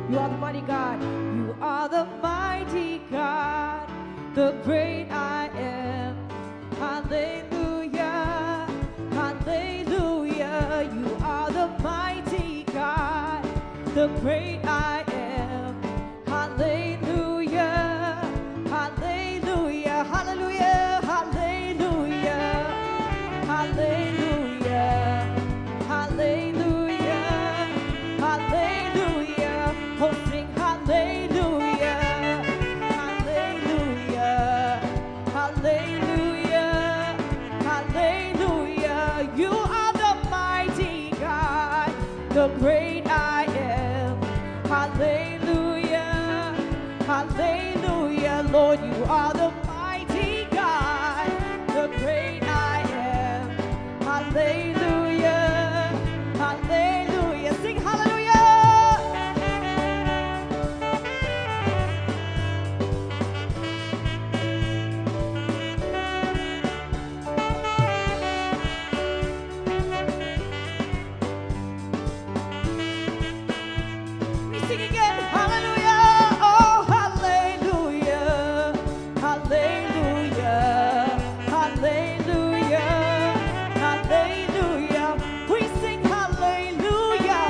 You are the mighty God. You are the mighty God, the great I am. Hallelujah, hallelujah. You are the mighty God, the great I am. Hallelujah, hallelujah, hallelujah, hallelujah, hallelujah, hallelujah, hallelujah. Oh, sing hallelujah, hallelujah, hallelujah, hallelujah. You are the mighty God, the great I am. Hallelujah, hallelujah. Lord, you are the mighty God, the great I am. Hallelujah, hallelujah. Sing hallelujah. We sing again, hallelujah, oh hallelujah, hallelujah, hallelujah, hallelujah. We sing hallelujah,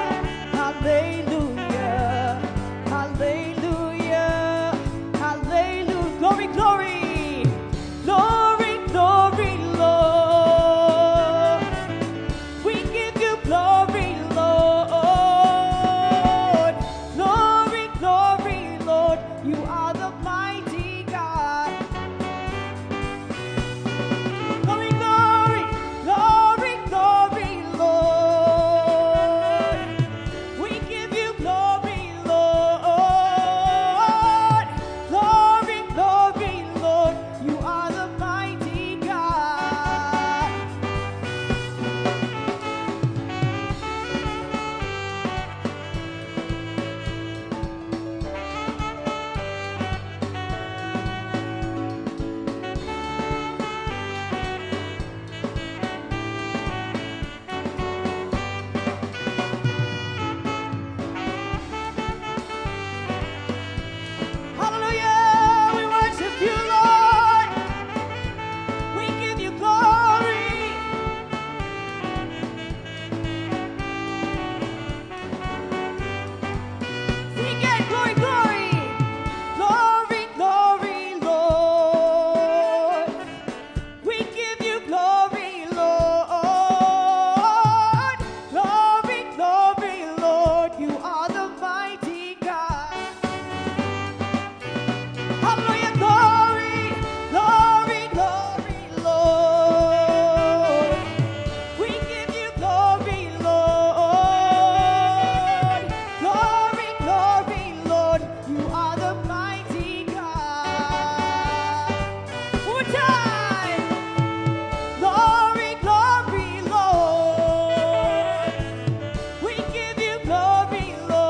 hallelujah, hallelujah, hallelujah. Glory, glory, glory, glory, Lord. We give you glory, Lord. Glory, glory, Lord. You are the mighty God. Glory, glory, glory, glory, Lord. We give you glory, Lord. Glory, glory, Lord. You are the mighty God. Hallelujah, we worship you, Lord. We give you glory. Sing it, glory, glory. Glory, glory, Lord. We give you glory, Lord. Glory, glory, Lord. You are the mighty God. Hallelujah, glory, glory, glory, Lord. We give you glory, Lord. Glory, glory, Lord. You are the mighty God. One more time. Glory, glory, Lord. We give you glory,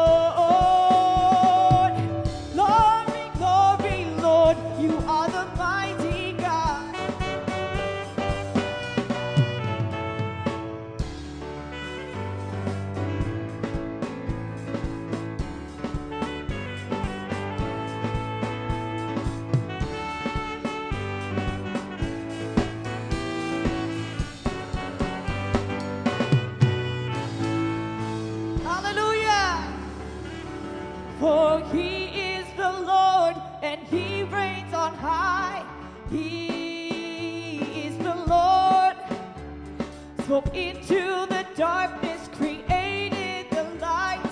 Lord. Glory, glory, Lord. You are the mighty God. Hallelujah. For he is the Lord and he reigns on high. He is the Lord. Spoke into the darkness, created the light.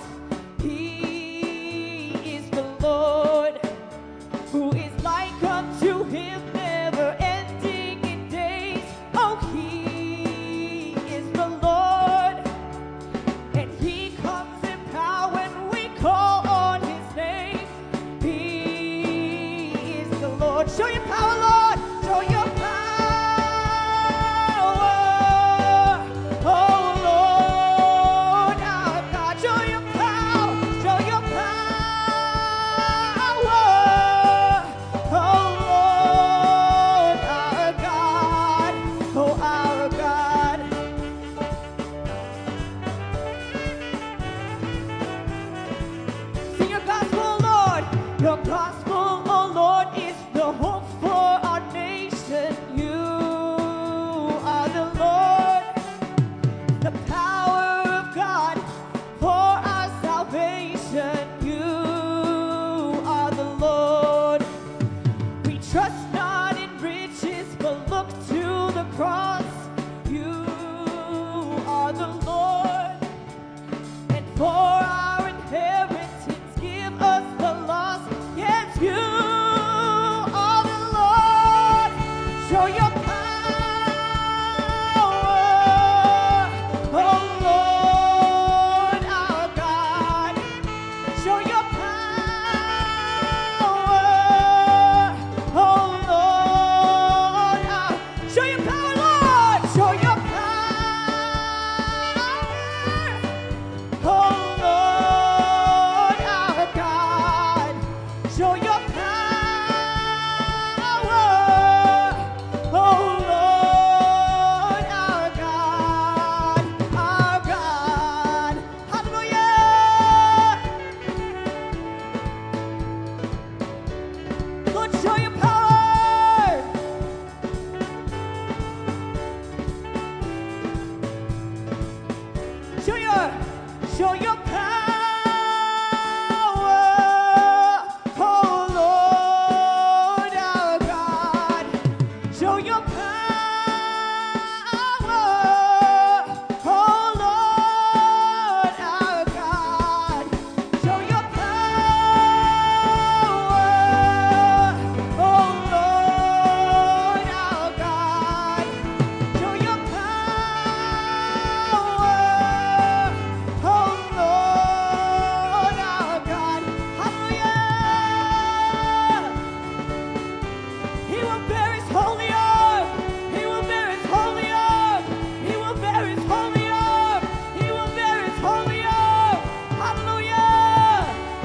He is the Lord. Who is like unto him, never ending in days. Oh, he is the Lord. And he comes in power when we call on his name. He is the Lord. Show your power, Lord. Show your power. Oh, Lord. Your gospel, oh Lord, is the hope for our nation. You are the Lord, the power of God for our salvation. You are the Lord. We trust not in riches, but look to the cross. You are the Lord, and for our inheritance give us the lost. Yes, you are the Lord. Show your power, oh Lord our God. Show your power, oh Lord. Show your power, Lord. Show your power, oh Lord our God. Show your power, oh Lord our God, our God. Hallelujah. Lord, show your power. Show your power, oh Lord our God. Show your power, oh Lord our God. Show your power, oh Lord our God. Show your power, oh Lord our God. Hallelujah. He will bear his holy arm. He will bear his holy arm. He will bear his holy arm. He will bear his holy arm. Hallelujah.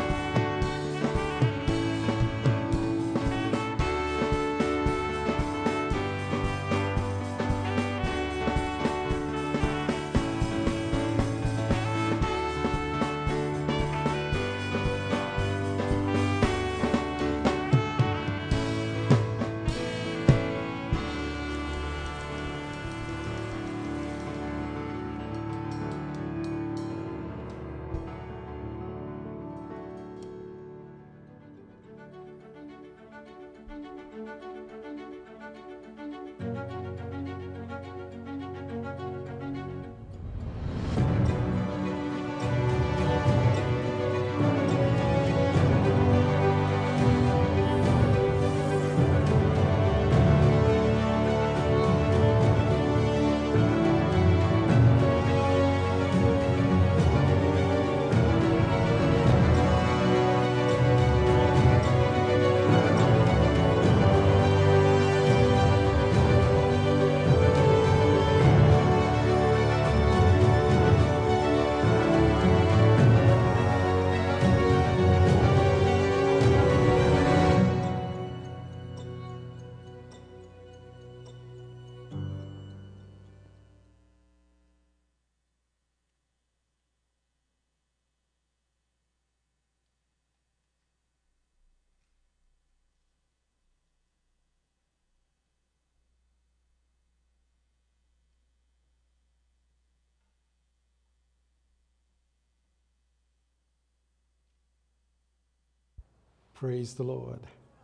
Praise the Lord.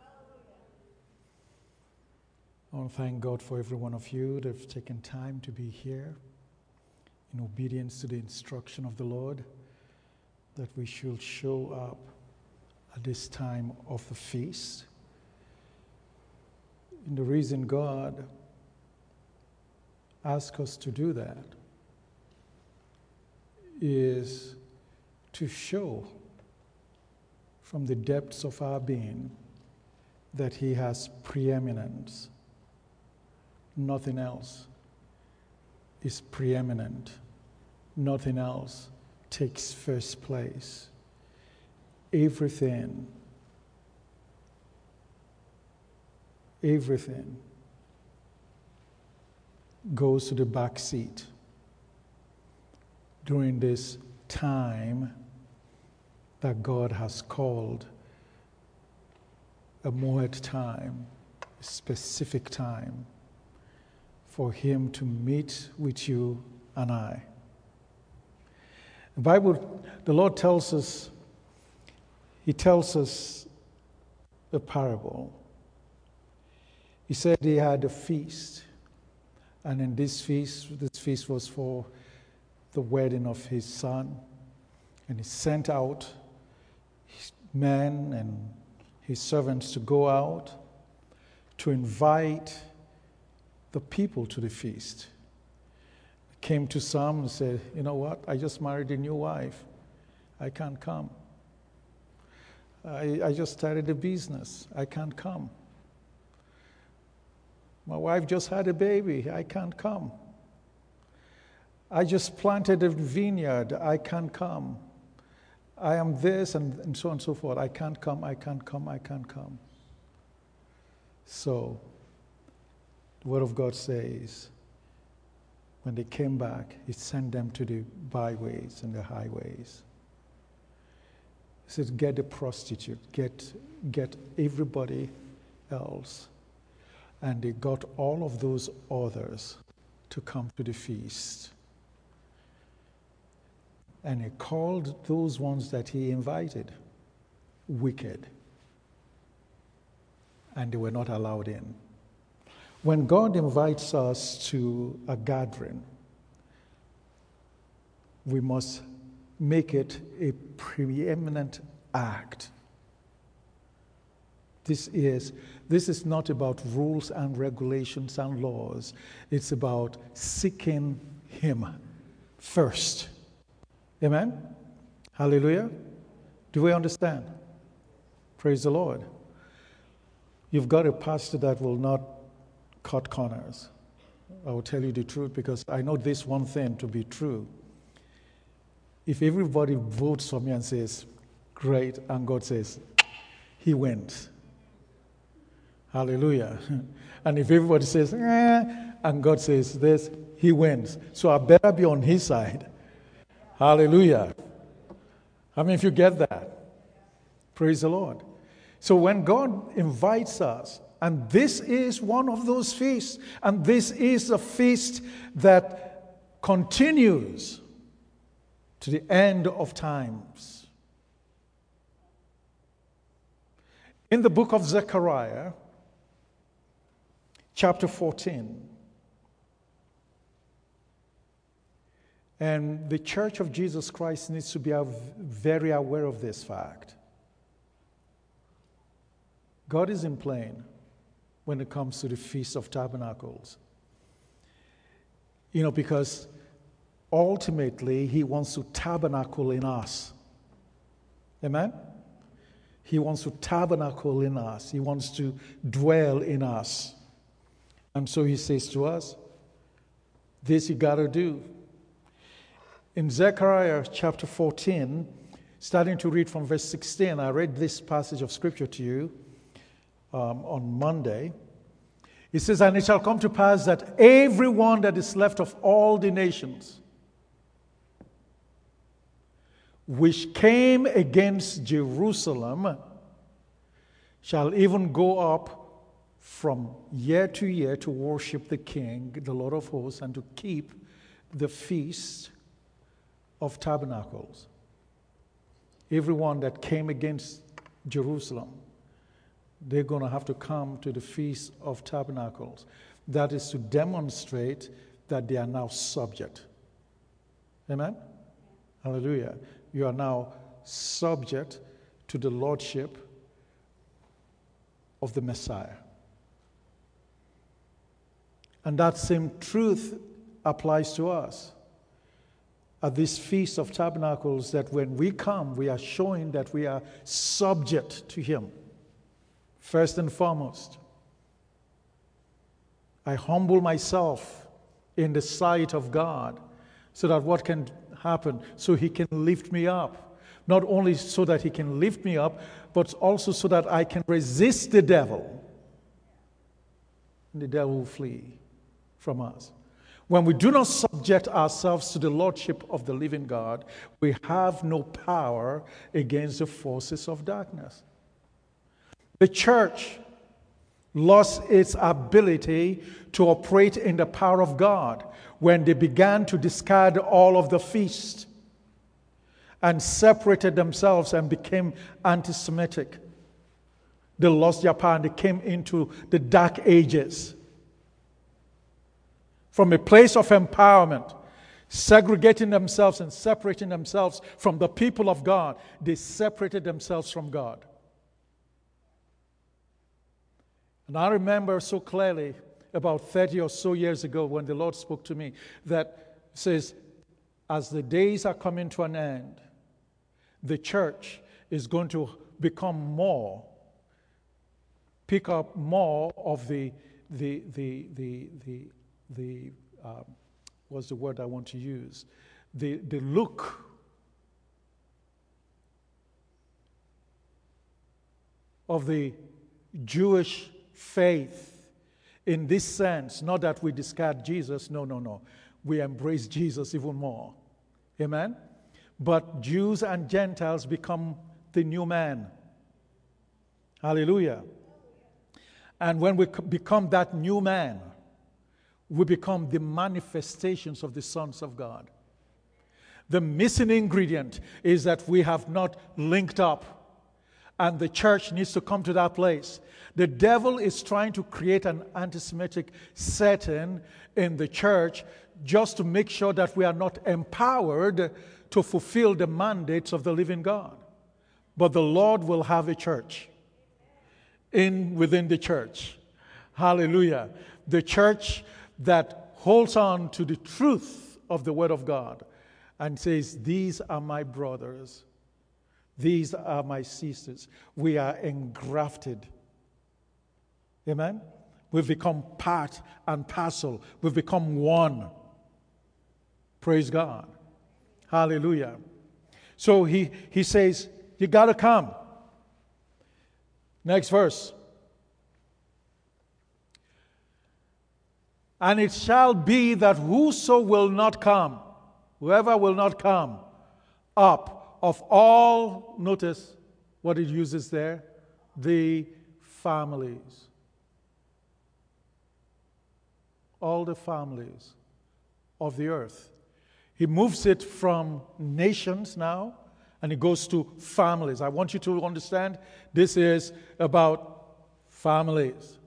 I want to thank God for every one of you that have taken time to be here in obedience to the instruction of the Lord that we should show up at this time of the feast. And the reason God asked us to do that is to show from the depths of our being that He has preeminence. Nothing else is preeminent. Nothing else takes first place. Everything goes to the back seat during this time that God has called a moed time, a specific time for him to meet with you and I. The Bible, the Lord tells us, he tells us a parable. He said he had a feast, and in this feast was for the wedding of his son, and he sent out his men and his servants to go out to invite the people to the feast. Came to some and said, you know what, I just married a new wife. I can't come. I just started a business. I can't come. My wife just had a baby. I can't come. I just planted a vineyard. I can't come. I am this and so on and so forth. I can't come. I can't come. I can't come. So, the Word of God says, when they came back, he sent them to the byways and the highways. He said, get a prostitute, get everybody else. And they got all of those others to come to the feast. And he called those ones that he invited wicked. And they were not allowed in. When God invites us to a gathering, we must make it a preeminent act. This is not about rules and regulations and laws. It's about seeking him first. Amen? Hallelujah? Do we understand? Praise the Lord. You've got a pastor that will not cut corners. I will tell you the truth because I know this one thing to be true. If everybody votes for me and says, great, and God says, he wins. Hallelujah. And if everybody says, and God says this, he wins. So I better be on his side. Hallelujah. I mean, if you get that, praise the Lord. So when God invites us, and this is one of those feasts, and this is a feast that continues to the end of times. In the book of Zechariah, chapter 14, and the Church of Jesus Christ needs to be very aware of this fact. God is in play when it comes to the Feast of Tabernacles. Because ultimately, he wants to tabernacle in us. Amen? He wants to tabernacle in us. He wants to dwell in us. And so he says to us, this you got to do. In Zechariah chapter 14, starting to read from verse 16, I read this passage of scripture to you on Monday. It says, and it shall come to pass that everyone that is left of all the nations which came against Jerusalem shall even go up from year to year to worship the King, the Lord of hosts, and to keep the feast of tabernacles. Everyone that came against Jerusalem, they're going to have to come to the Feast of Tabernacles. That is to demonstrate that they are now subject. Amen? Hallelujah. You are now subject to the lordship of the Messiah. And that same truth applies to us. At this Feast of Tabernacles, that when we come, we are showing that we are subject to him. First and foremost, I humble myself in the sight of God so that what can happen? So he can lift me up. Not only so that he can lift me up, but also so that I can resist the devil. And the devil will flee from us. When we do not subject ourselves to the lordship of the living God, we have no power against the forces of darkness. The church lost its ability to operate in the power of God when they began to discard all of the feast and separated themselves and became anti-Semitic. They lost their power and they came into the dark ages. From a place of empowerment, segregating themselves and separating themselves from the people of God, they separated themselves from God. And I remember so clearly about 30 or so years ago when the Lord spoke to me that says, as the days are coming to an end, the church is going to become more, pick up more of the what's the word I want to use? The look of the Jewish faith in this sense, not that we discard Jesus, no. We embrace Jesus even more. Amen? But Jews and Gentiles become the new man. Hallelujah. And when we become that new man, we become the manifestations of the sons of God. The missing ingredient is that we have not linked up. And the church needs to come to that place. The devil is trying to create an anti-Semitic setting in the church just to make sure that we are not empowered to fulfill the mandates of the living God. But the Lord will have a church within the church. Hallelujah. The church that holds on to the truth of the Word of God and says, these are my brothers. These are my sisters. We are engrafted. Amen? We've become part and parcel. We've become one. Praise God. Hallelujah. So he says, you got to come. Next verse. And it shall be that whoso will not come, whoever will not come up of all, notice what it uses there, the families. All the families of the earth. He moves it from nations now, and it goes to families. I want you to understand this is about families.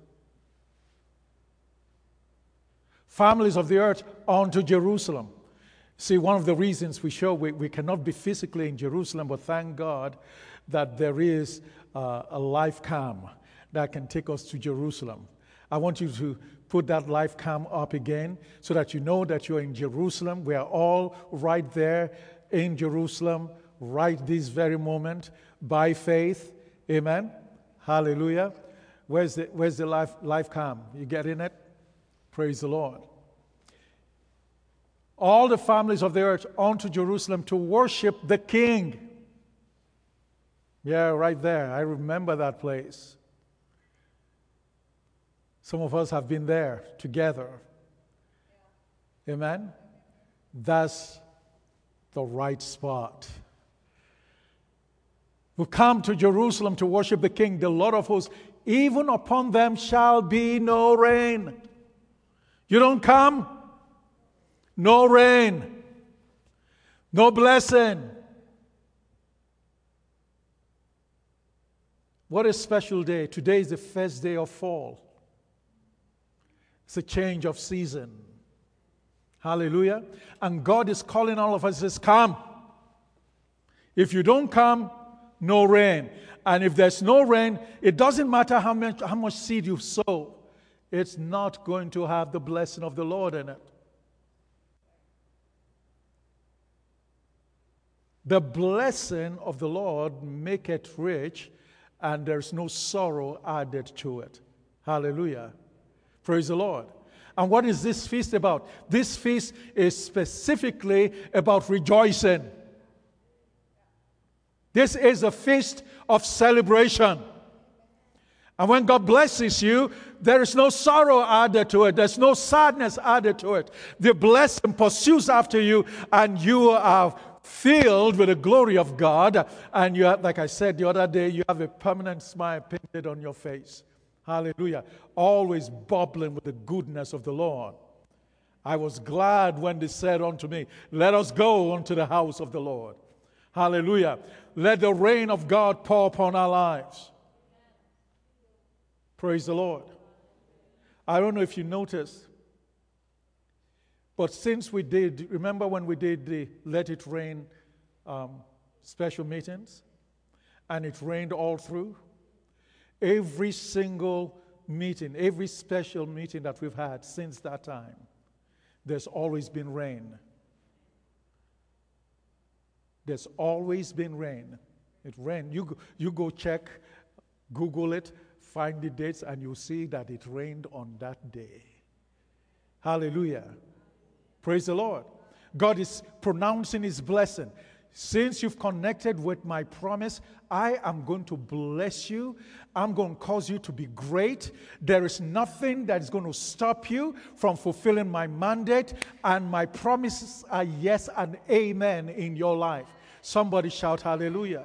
Families of the earth onto Jerusalem. See, one of the reasons we cannot be physically in Jerusalem, but thank God that there is a life cam that can take us to Jerusalem. I want you to put that life cam up again so that you know that you're in Jerusalem. We are all right there in Jerusalem right this very moment by faith. Amen. Hallelujah. Where's the life cam? You getting it? Praise the Lord. All the families of the earth onto Jerusalem to worship the King. Yeah, right there. I remember that place. Some of us have been there together. Amen? That's the right spot. We come to Jerusalem to worship the King, the Lord of hosts. Even upon them shall be no rain. You don't come? No rain, no blessing. What a special day. Today is the first day of fall. It's a change of season. Hallelujah. And God is calling all of us, He says, come. If you don't come, no rain. And if there's no rain, it doesn't matter how much seed you sow. It's not going to have the blessing of the Lord in it. The blessing of the Lord maketh rich, and there's no sorrow added to it. Hallelujah. Praise the Lord. And what is this feast about? This feast is specifically about rejoicing. This is a feast of celebration. And when God blesses you, there is no sorrow added to it. There's no sadness added to it. The blessing pursues after you, and you are filled with the glory of God, and you have, like I said the other day, you have a permanent smile painted on your face. Hallelujah. Always bubbling with the goodness of the Lord. I was glad when they said unto me, let us go unto the house of the Lord. Hallelujah. Let the rain of God pour upon our lives. Praise the Lord. I don't know if you noticed, but since we did, remember when we did the Let It Rain special meetings, and it rained all through? Every single meeting, every special meeting that we've had since that time, there's always been rain. There's always been rain. It rained. You go check, Google it, find the dates, and you'll see that it rained on that day. Hallelujah. Praise the Lord. God is pronouncing His blessing. Since you've connected with my promise, I am going to bless you. I'm going to cause you to be great. There is nothing that's going to stop you from fulfilling my mandate, and my promises are yes and amen in your life. Somebody shout hallelujah.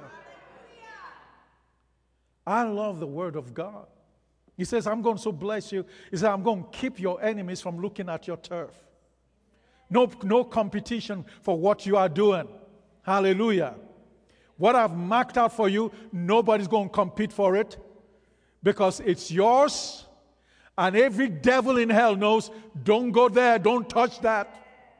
I love the word of God. He says, I'm going to bless you. He says, I'm going to keep your enemies from looking at your turf. No competition for what you are doing. Hallelujah. What I've marked out for you, nobody's going to compete for it because it's yours. And every devil in hell knows, don't go there, don't touch that.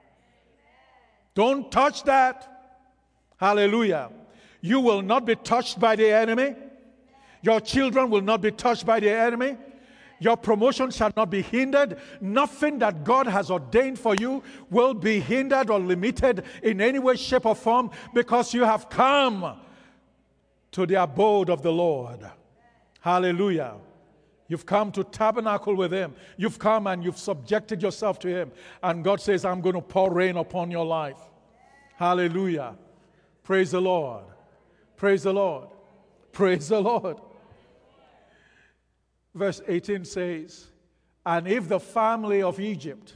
Don't touch that. Hallelujah. You will not be touched by the enemy. Your children will not be touched by the enemy. Your promotion shall not be hindered. Nothing that God has ordained for you will be hindered or limited in any way, shape, or form, because you have come to the abode of the Lord. Hallelujah. You've come to tabernacle with Him. You've come and you've subjected yourself to Him. And God says, I'm going to pour rain upon your life. Hallelujah. Praise the Lord. Praise the Lord. Praise the Lord. Verse 18 says, and if the family of Egypt,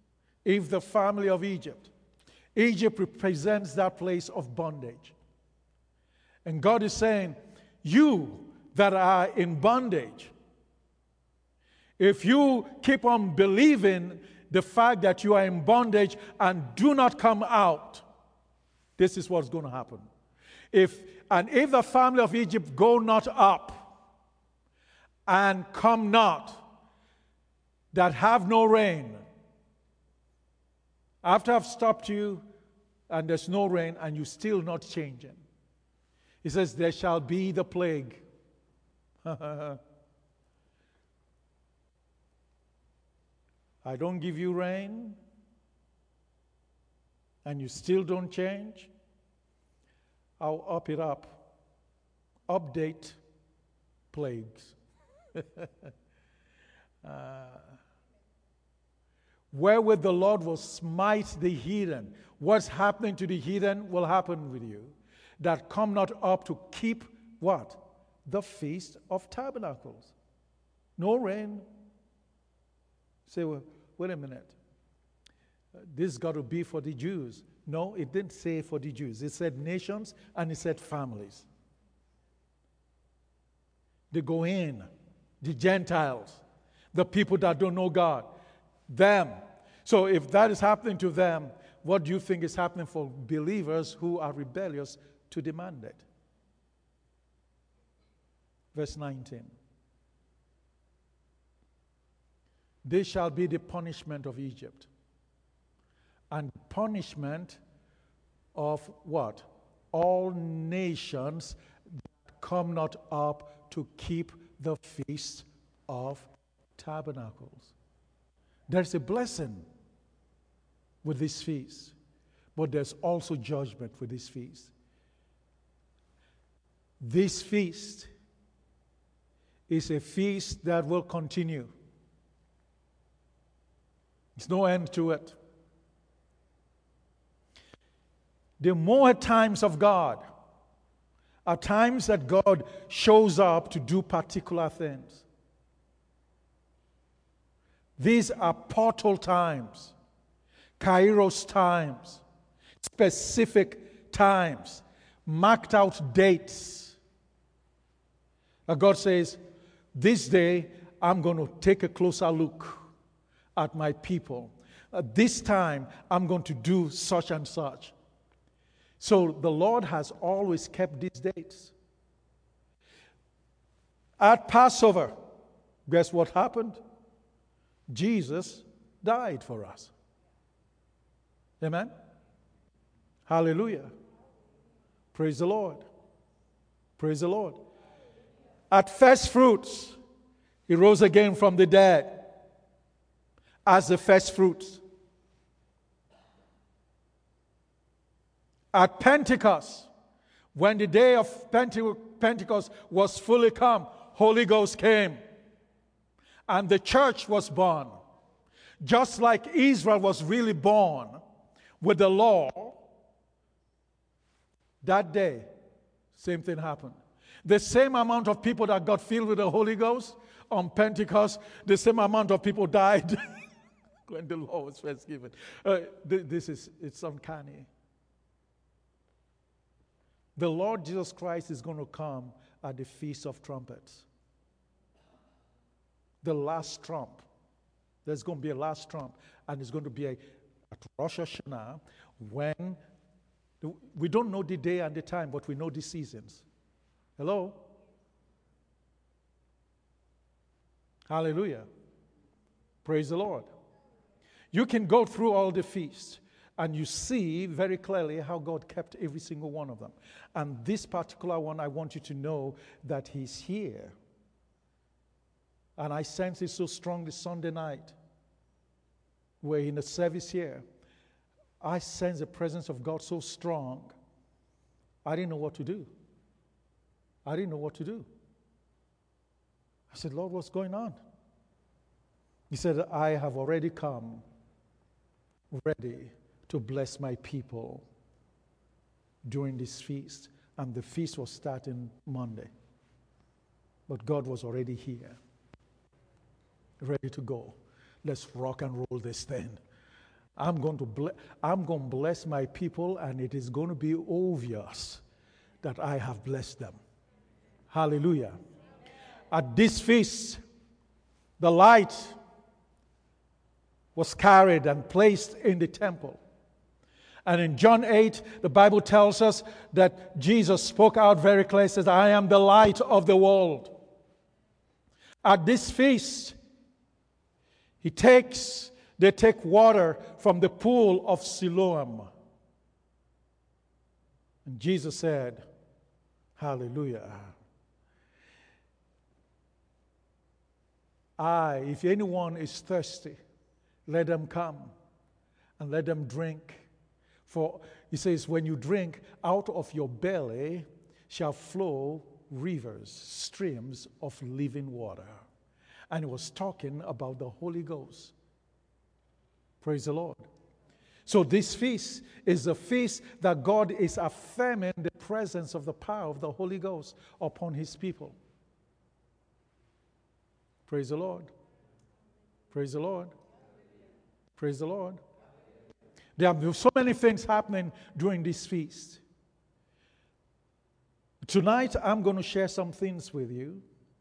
Egypt represents that place of bondage. And God is saying, you that are in bondage, if you keep on believing the fact that you are in bondage and do not come out, this is what's going to happen. If the family of Egypt go not up, and come not, that have no rain. After I've stopped you and there's no rain and you're still not changing, He says, there shall be the plague. I don't give you rain and you still don't change. I'll up it up. Update plagues. Wherewith the Lord will smite the heathen. What's happening to the heathen will happen with you. That come not up to keep what? The Feast of Tabernacles. No rain. Say, well, wait a minute. This got to be for the Jews. No, it didn't say for the Jews. It said nations and it said families. They go in. The Gentiles, the people that don't know God, them. So if that is happening to them, what do you think is happening for believers who are rebellious to demand it? Verse 19. This shall be the punishment of Egypt. And punishment of what? All nations that come not up to keep the Feast of Tabernacles. There's a blessing with this feast, but there's also judgment with this feast. This feast is a feast that will continue. There's no end to it. The more times of God are times that God shows up to do particular things. These are portal times, kairos times, specific times, marked out dates. God says, this day I'm going to take a closer look at my people. At this time I'm going to do such and such. So the Lord has always kept these dates. At Passover, guess what happened? Jesus died for us. Amen? Hallelujah. Praise the Lord. Praise the Lord. At first fruits, he rose again from the dead as the first fruits. At Pentecost, when the day of Pentecost was fully come, Holy Ghost came and the church was born. Just like Israel was really born with the law, that day, same thing happened. The same amount of people that got filled with the Holy Ghost on Pentecost, the same amount of people died when the law was first given. It's uncanny. The Lord Jesus Christ is going to come at the Feast of Trumpets. The last trump. There's going to be a last trump. And it's going to be at Rosh Hashanah when we don't know the day and the time, but we know the seasons. Hello? Hallelujah. Praise the Lord. You can go through all the feasts and you see very clearly how God kept every single one of them. And this particular one, I want you to know that He's here. And I sense it so strongly Sunday night. We're in a service here. I sense the presence of God so strong. I didn't know what to do. I said, Lord, what's going on? He said, I have already come ready to bless my people during this feast. And the feast was starting Monday. But God was already here, ready to go. Let's rock and roll this thing. I'm going to bless my people, and it is going to be obvious that I have blessed them. Hallelujah. At this feast, the light was carried and placed in the temple. And in John 8, the Bible tells us that Jesus spoke out very clearly, says, I am the light of the world. At this feast, they take water from the pool of Siloam. And Jesus said, hallelujah. If anyone is thirsty, let them come and let them drink. For he says, when you drink, out of your belly shall flow rivers, streams of living water. And he was talking about the Holy Ghost. Praise the Lord. So this feast is a feast that God is affirming the presence of the power of the Holy Ghost upon His people. Praise the Lord. Praise the Lord. Praise the Lord. There are so many things happening during this feast. Tonight, I'm going to share some things with you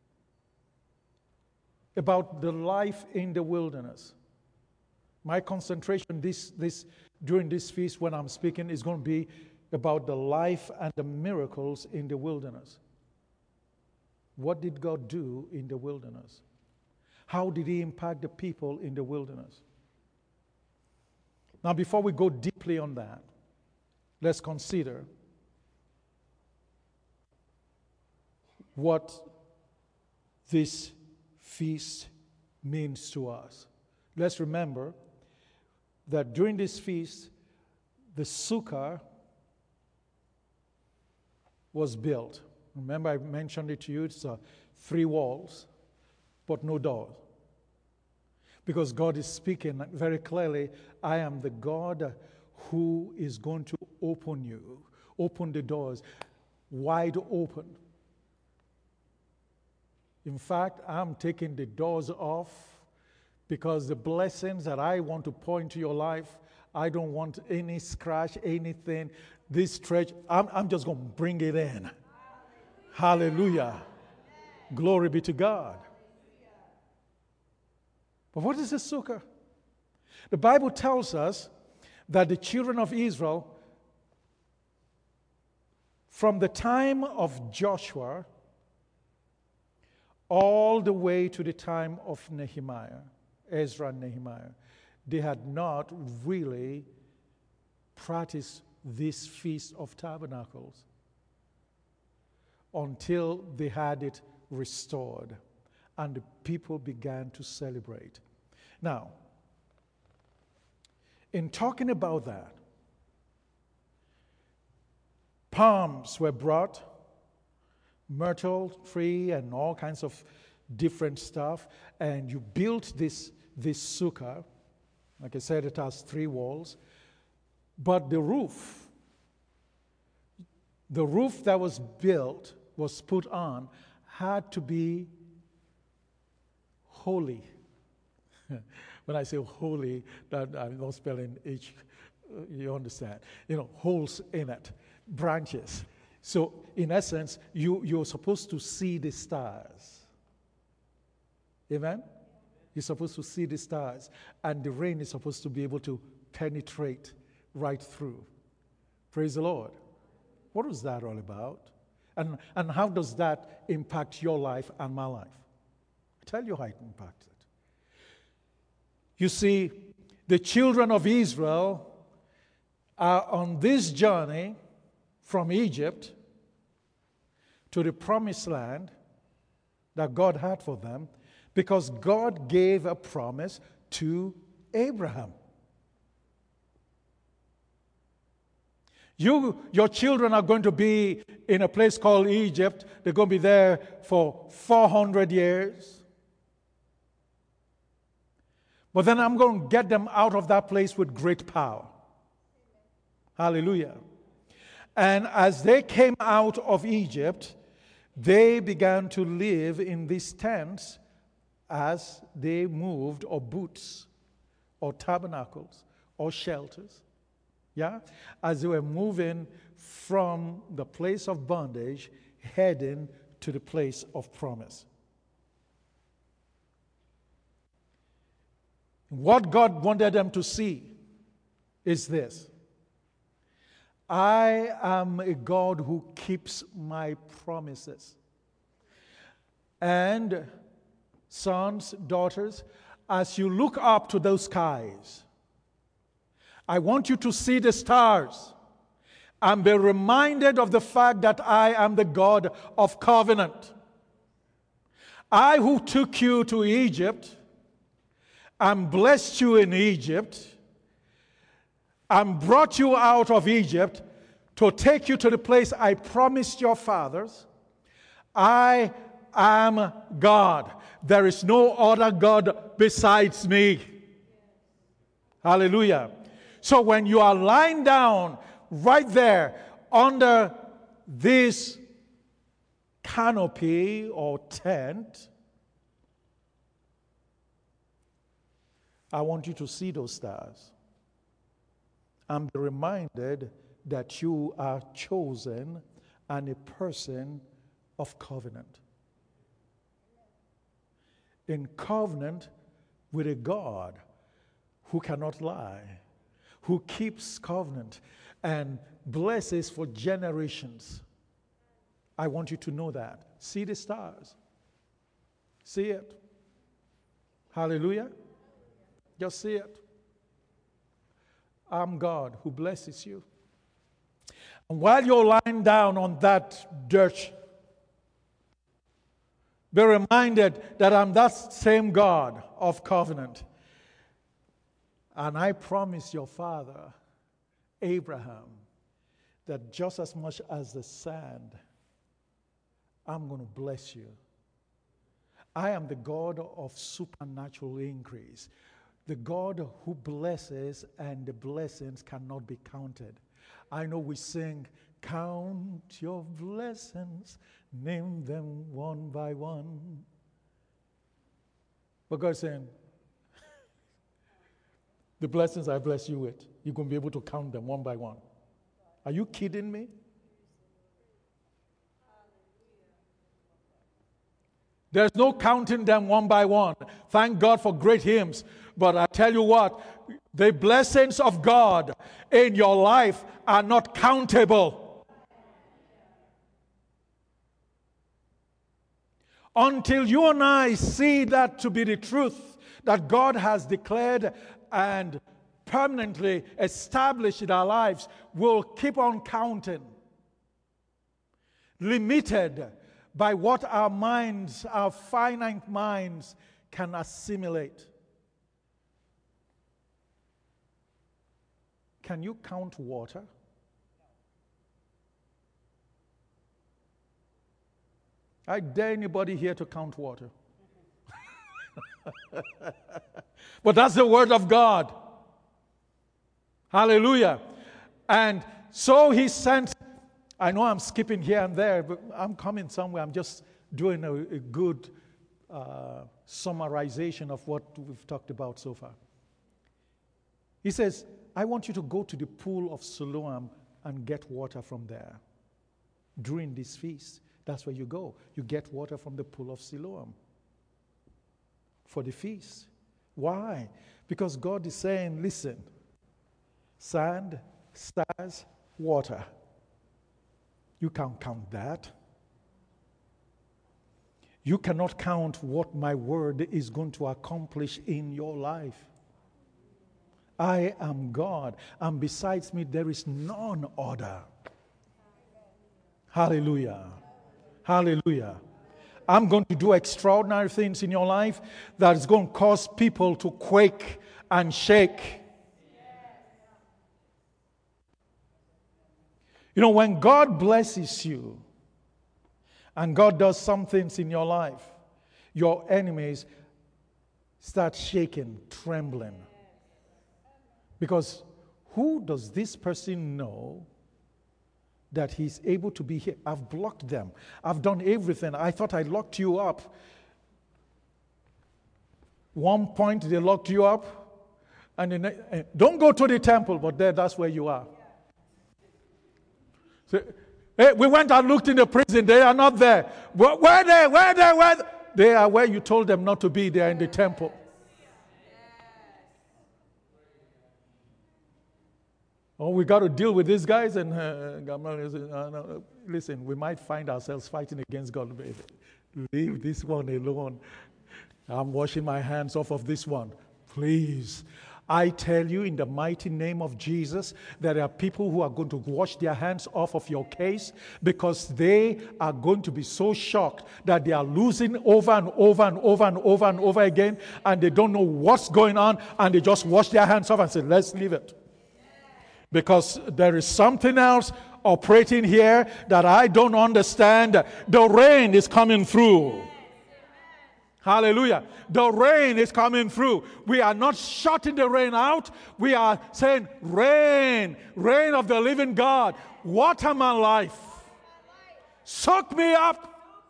about the life in the wilderness. My concentration during this feast when I'm speaking is going to be about the life and the miracles in the wilderness. What did God do in the wilderness? How did He impact the people in the wilderness? Now, before we go deeply on that, let's consider what this feast means to us. Let's remember that during this feast, the sukkah was built. Remember, I mentioned it to you, it's 3 walls, but no doors. Because God is speaking very clearly, I am the God who is going to open the doors wide open. In fact, I'm taking the doors off because the blessings that I want to pour into your life, I don't want any scratch, anything. This stretch, I'm just going to bring it in. Hallelujah. Glory be to God. But what is a sukkah? The Bible tells us that the children of Israel, from the time of Joshua all the way to the time of Nehemiah, Ezra and Nehemiah, they had not really practiced this Feast of Tabernacles until they had it restored and the people began to celebrate. Now, in talking about that, palms were brought, myrtle tree and all kinds of different stuff, and you built this sukkah. Like I said, it has 3 walls. But the roof that was built, was put on, had to be holy. When I say holy, that I'm not spelling H, you understand. Holes in it, branches. So, in essence, you're supposed to see the stars. Amen? You're supposed to see the stars. And the rain is supposed to be able to penetrate right through. Praise the Lord. What is that all about? And how does that impact your life and my life? I'll tell you how it impacts it. You see, the children of Israel are on this journey from Egypt to the promised land that God had for them because God gave a promise to Abraham. Your children are going to be in a place called Egypt. They're going to be there for 400 years. But then I'm going to get them out of that place with great power. Hallelujah. And as they came out of Egypt, they began to live in these tents as they moved, or booths, or tabernacles, or shelters. Yeah? As they were moving from the place of bondage, heading to the place of promise. What God wanted them to see is this: I am a God who keeps my promises. And sons, daughters, as you look up to those skies, I want you to see the stars and be reminded of the fact that I am the God of covenant. I who took you to Egypt and blessed you in Egypt and brought you out of Egypt to take you to the place I promised your fathers. I am God. There is no other God besides me. Hallelujah. So when you are lying down right there under this canopy or tent, I want you to see those stars and be reminded that you are chosen and a person of covenant. In covenant with a God who cannot lie, who keeps covenant and blesses for generations. I want you to know that. See the stars. See it. Hallelujah. Just see it. I'm God who blesses you. And while you're lying down on that dirt, be reminded that I'm that same God of covenant. And I promise your father, Abraham, that just as much as the sand, I'm going to bless you. I am the God of supernatural increase, the God who blesses, and the blessings cannot be counted. I know we sing, count your blessings, name them one by one. But God's saying, The blessings I bless you with, you're going to be able to count them one by one. Are you kidding me? There's no counting them one by one. Thank God for great hymns. But I tell you what, the blessings of God in your life are not countable. Until you and I see that to be the truth that God has declared and permanently established in our lives, we'll keep on counting. Limited by what our minds, our finite minds, can assimilate. Can you count water? I dare anybody here to count water. But that's the word of God. Hallelujah. And so he sent, I know I'm skipping here and there, but I'm coming somewhere. I'm just doing a good summarization of what we've talked about so far. He says, I want you to go to the pool of Siloam and get water from there. During this feast, that's where you go. You get water from the pool of Siloam for the feast. Why? Because God is saying, listen, sand, stars, water. You can't count that. You cannot count what my word is going to accomplish in your life. I am God, and besides me there is none other. Hallelujah. Hallelujah. I'm going to do extraordinary things in your life that is going to cause people to quake and shake. You know, when God blesses you and God does some things in your life, your enemies start shaking, trembling. Because who does this person know that he's able to be here? I've blocked them. I've done everything. I thought I locked you up. One point they locked you up. And then, don't go to the temple, but that's where you are. So, hey, we went and looked in the prison. They are not there. Where are they? Where? They are where you told them not to be. They are in the temple. Oh, we got to deal with these guys, and no. Listen, we might find ourselves fighting against God. Leave this one alone. I'm washing my hands off of this one. Please. I tell you, in the mighty name of Jesus, there are people who are going to wash their hands off of your case because they are going to be so shocked that they are losing over and over and over and over and over again, and they don't know what's going on, and they just wash their hands off and say, let's leave it. Because there is something else operating here that I don't understand. The rain is coming through. Hallelujah. The rain is coming through. We are not shutting the rain out. We are saying, rain, rain of the living God, water my life. Soak me up.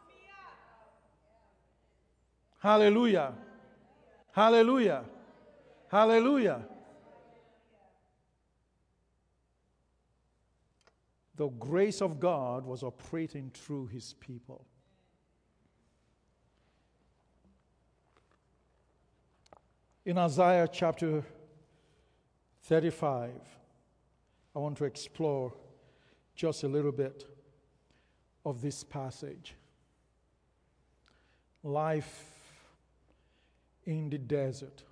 Hallelujah. Hallelujah. Hallelujah. The grace of God was operating through his people. In Isaiah chapter 35, I want to explore just a little bit of this passage. Life in the desert.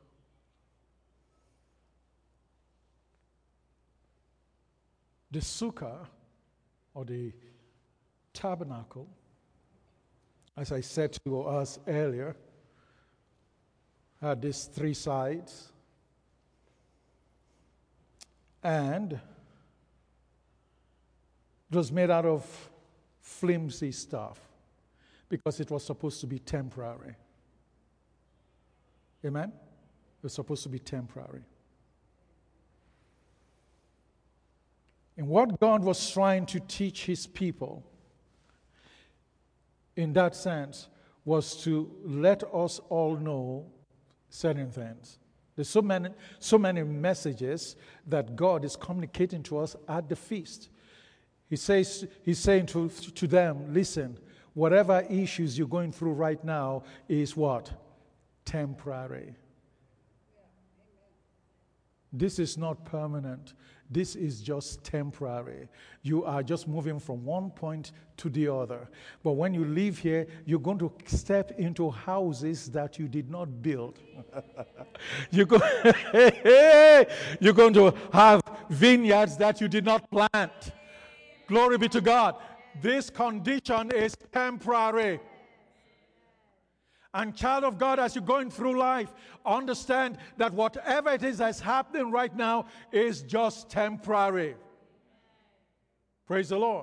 The sukkah, or the tabernacle, as I said to us earlier, had these three sides, and it was made out of flimsy stuff because it was supposed to be temporary. Amen? It was supposed to be temporary. And what God was trying to teach his people in that sense was to let us all know certain things. There's so many messages that God is communicating to us at the feast. He's saying to them, listen, whatever issues you're going through right now is what? Temporary. This is not permanent. This is just temporary. You are just moving from one point to the other. But when you leave here, you're going to step into houses that you did not build. You're going to have vineyards that you did not plant. Glory be to God. This condition is temporary. And child of God, as you're going through life, understand that whatever it is that's happening right now is just temporary. Praise the Lord.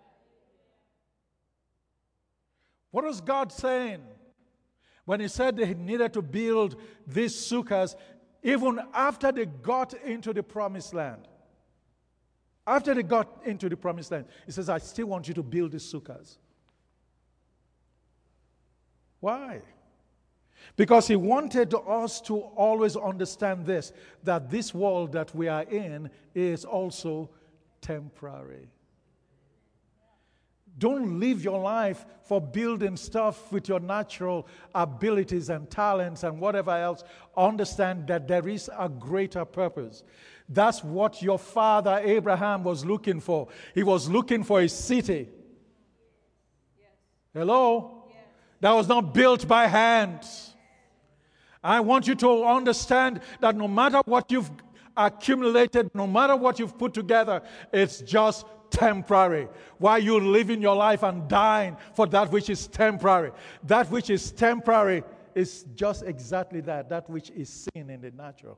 What was God saying when He said they needed to build these sukkahs even after they got into the promised land? After they got into the promised land, He says, I still want you to build these sukkahs. Why? Because He wanted us to always understand this, that this world that we are in is also temporary. Don't live your life for building stuff with your natural abilities and talents and whatever else. Understand that there is a greater purpose. That's what your father Abraham was looking for. He was looking for a city. Hello? That was not built by hands. I want you to understand that no matter what you've accumulated, no matter what you've put together, it's just temporary. While you're living your life and dying for that which is temporary. That which is temporary is just exactly that which is seen in the natural.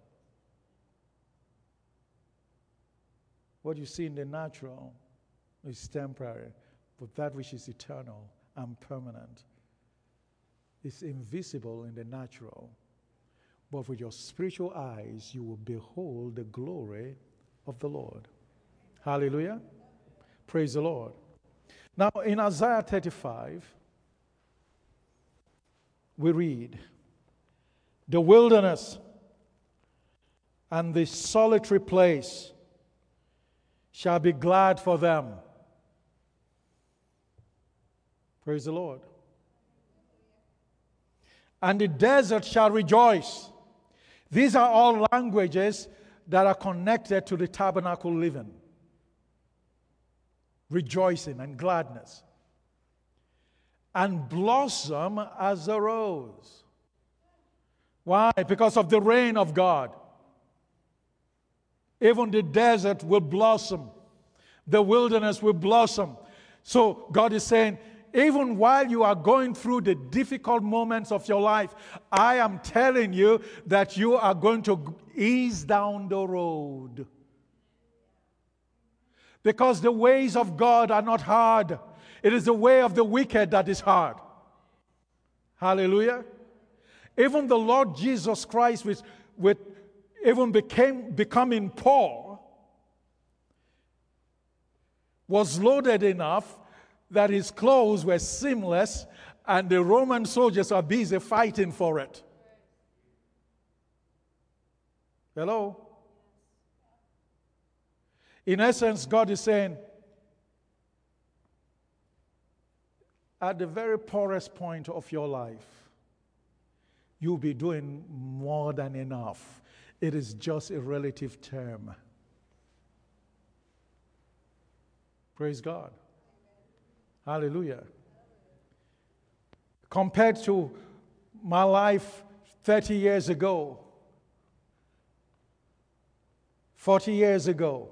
What you see in the natural is temporary, but that which is eternal and permanent is invisible in the natural, but with your spiritual eyes you will behold the glory of the Lord. Hallelujah. Praise the Lord. Now in Isaiah 35, we read, the wilderness and the solitary place shall be glad for them. Praise the Lord. And the desert shall rejoice. These are all languages that are connected to the tabernacle living. Rejoicing and gladness. And blossom as a rose. Why? Because of the rain of God. Even the desert will blossom. The wilderness will blossom. So God is saying, even while you are going through the difficult moments of your life, I am telling you that you are going to ease down the road. Because the ways of God are not hard. It is the way of the wicked that is hard. Hallelujah. Even the Lord Jesus Christ, with even becoming poor, was loaded enough that his clothes were seamless and the Roman soldiers are busy fighting for it. Hello? In essence, God is saying, at the very poorest point of your life, you'll be doing more than enough. It is just a relative term. Praise God. Hallelujah. Compared to my life 30 years ago, 40 years ago,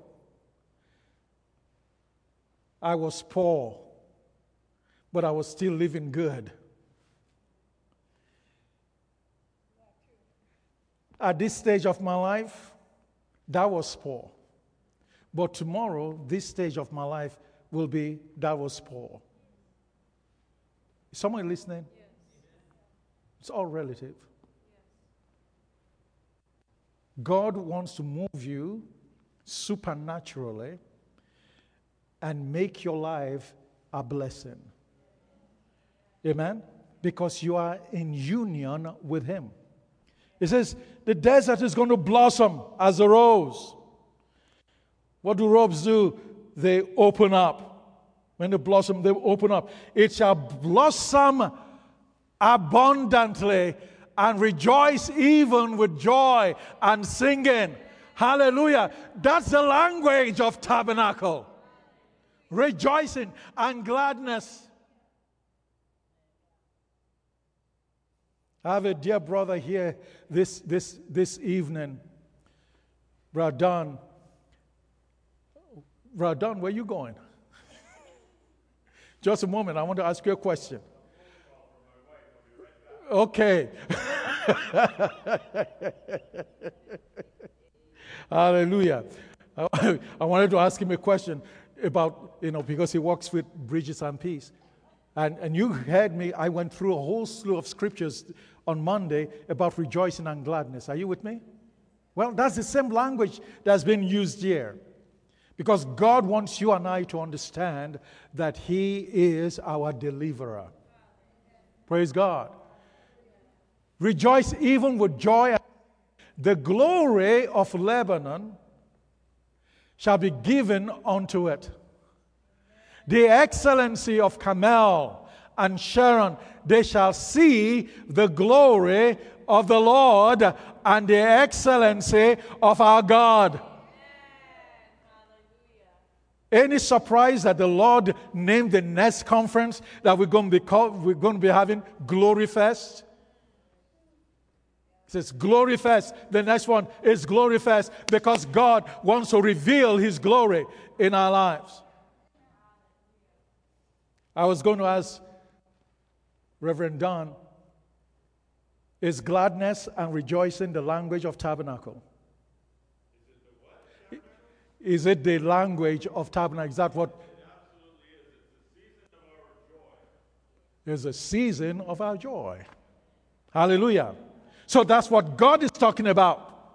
I was poor, but I was still living good. At this stage of my life, that was poor. But tomorrow, this stage of my life will be, that was poor. Is someone listening? Yes. It's all relative. Yes. God wants to move you supernaturally and make your life a blessing. Amen? Because you are in union with Him. It says, the desert is going to blossom as a rose. What do roses do? They open up. When they blossom, they open up. It shall blossom abundantly and rejoice even with joy and singing. Hallelujah. That's the language of tabernacle. Rejoicing and gladness. I have a dear brother here this evening. Brother Don. Brother Don, where are you going? Just a moment, I want to ask you a question. Okay. Hallelujah. I wanted to ask him a question about, because he works with Bridges and Peace. And you heard me, I went through a whole slew of scriptures on Monday about rejoicing and gladness. Are you with me? Well, that's the same language that's been used here. Because God wants you and I to understand that He is our deliverer. Praise God. Rejoice even with joy. The glory of Lebanon shall be given unto it. The excellency of Carmel and Sharon, they shall see the glory of the Lord and the excellency of our God. Any surprise that the Lord named the next conference that we're going to be having Glory Fest? It says Glory Fest. The next one is Glory Fest because God wants to reveal His glory in our lives. I was going to ask Reverend Don, is gladness and rejoicing the language of tabernacle? Is it the language of tabernacle? Is that what? It absolutely is. It's a season of our joy. It's a season of our joy. Hallelujah. So that's what God is talking about.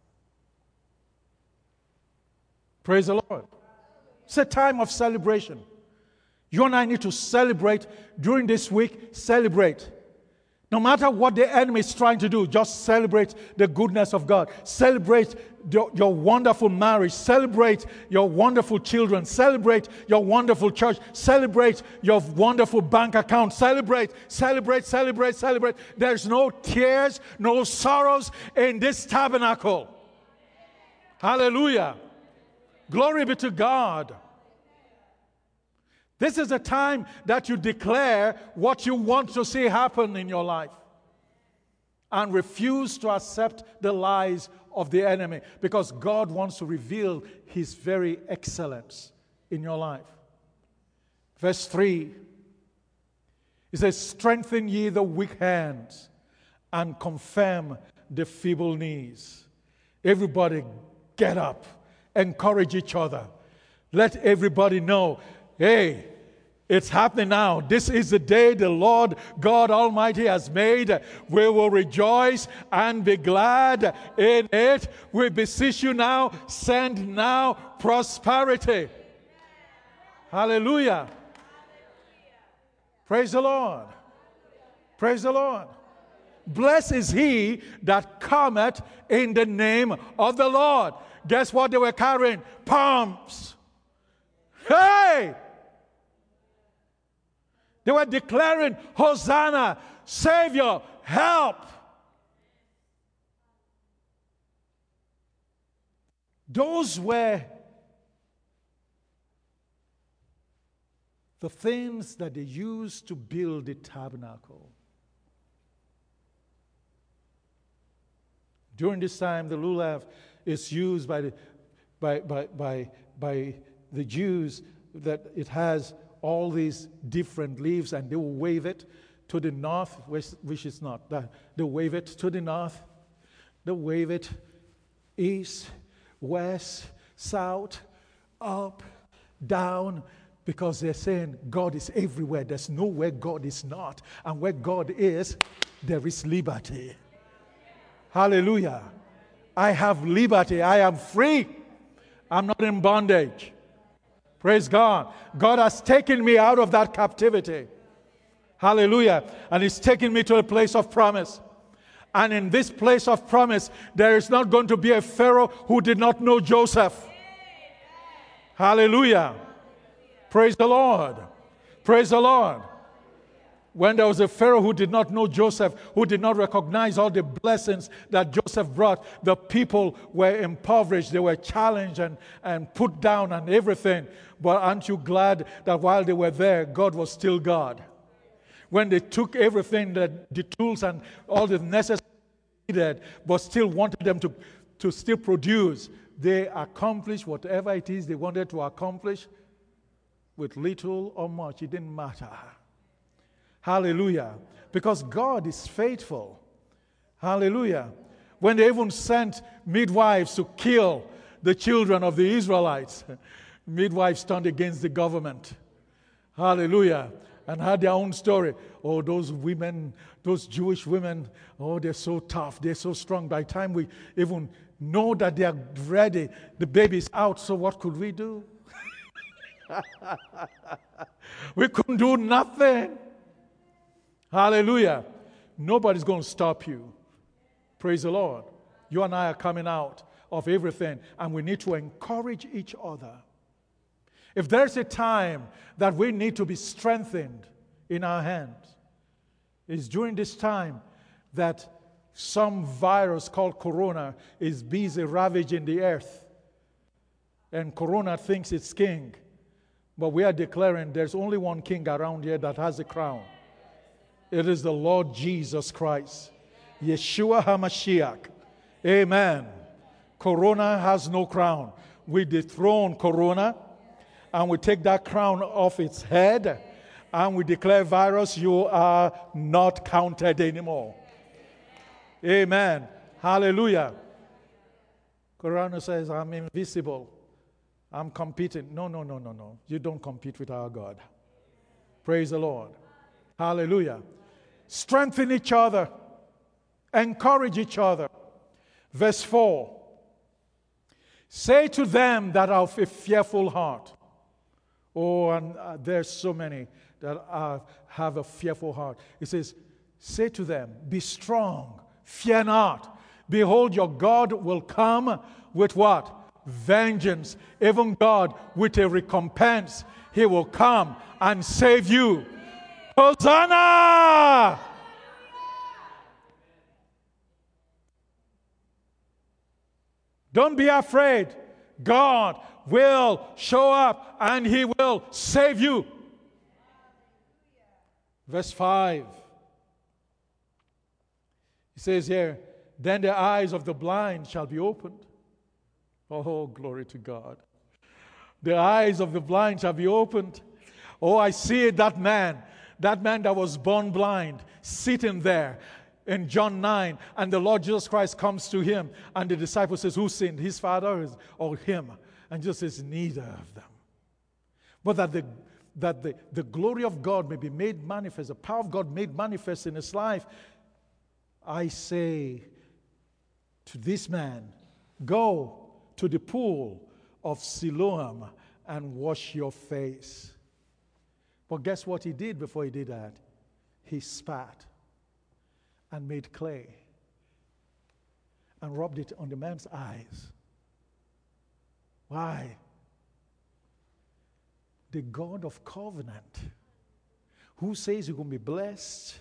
Praise the Lord. It's a time of celebration. You and I need to celebrate during this week. Celebrate. No matter what the enemy is trying to do, just celebrate the goodness of God. Celebrate your wonderful marriage. Celebrate your wonderful children. Celebrate your wonderful church. Celebrate your wonderful bank account. Celebrate, celebrate, celebrate, celebrate. There's no tears, no sorrows in this tabernacle. Hallelujah. Glory be to God. This is a time that you declare what you want to see happen in your life and refuse to accept the lies of the enemy because God wants to reveal His very excellence in your life. Verse 3, it says, strengthen ye the weak hands and confirm the feeble knees. Everybody get up, encourage each other. Let everybody know, hey, it's happening now. This is the day the Lord God Almighty has made. We will rejoice and be glad in it. We beseech you now, send now prosperity. Hallelujah. Praise the Lord. Praise the Lord. Blessed is he that cometh in the name of the Lord. Guess what they were carrying? Palms. Hey! They were declaring, Hosanna, Savior, help. Those were the things that they used to build the tabernacle. During this time, the lulav is used by the Jews, that it has all these different leaves, and they will wave it to the north, which is not. They wave it to the north. They wave it east, west, south, up, down, because they're saying God is everywhere. There's nowhere God is not. And where God is, there is liberty. Hallelujah. I have liberty. I am free. I'm not in bondage. Praise God. God has taken me out of that captivity. Hallelujah. And He's taken me to a place of promise. And in this place of promise, there is not going to be a Pharaoh who did not know Joseph. Hallelujah. Praise the Lord. Praise the Lord. When there was a Pharaoh who did not know Joseph, who did not recognize all the blessings that Joseph brought, the people were impoverished, they were challenged and put down and everything. But aren't you glad that while they were there, God was still God? When they took everything, the tools and all the necessary needed, but still wanted them to still produce, they accomplished whatever it is they wanted to accomplish with little or much. It didn't matter. Hallelujah. Because God is faithful. Hallelujah. When they even sent midwives to kill the children of the Israelites, midwives turned against the government. Hallelujah. And had their own story. Oh, those women, those Jewish women, oh, they're so tough, they're so strong. By the time we even know that they are ready, the baby's out, so what could we do? We couldn't do nothing. Hallelujah. Nobody's going to stop you. Praise the Lord. You and I are coming out of everything, and we need to encourage each other. If there's a time that we need to be strengthened in our hands, it's during this time that some virus called corona is busy ravaging the earth. And corona thinks it's king. But we are declaring there's only one king around here that has a crown. It is the Lord Jesus Christ. Yeshua HaMashiach. Amen. Corona has no crown. We dethrone corona. And we take that crown off its head, and we declare, virus, you are not counted anymore. Amen. Hallelujah. Corona says, I'm invisible. I'm competing. No. You don't compete with our God. Praise the Lord. Hallelujah. Strengthen each other. Encourage each other. Verse 4. Say to them that are of a fearful heart. Oh, and there's so many that have a fearful heart. It says, say to them, be strong, fear not. Behold, your God will come with what? Vengeance. Even God with a recompense. He will come and save you. Hosanna! Don't be afraid. God will show up and He will save you. Verse 5. He says here, then the eyes of the blind shall be opened. Oh, glory to God. The eyes of the blind shall be opened. Oh, I see that man that was born blind, sitting there in John 9, and the Lord Jesus Christ comes to him, and the disciple says, who sinned, his father or him? And Jesus says, neither of them. But that the glory of God may be made manifest, the power of God made manifest in his life. I say to this man, go to the pool of Siloam and wash your face. But guess what he did before he did that? He spat and made clay and rubbed it on the man's eyes. Why? The God of covenant, who says you're going to be blessed.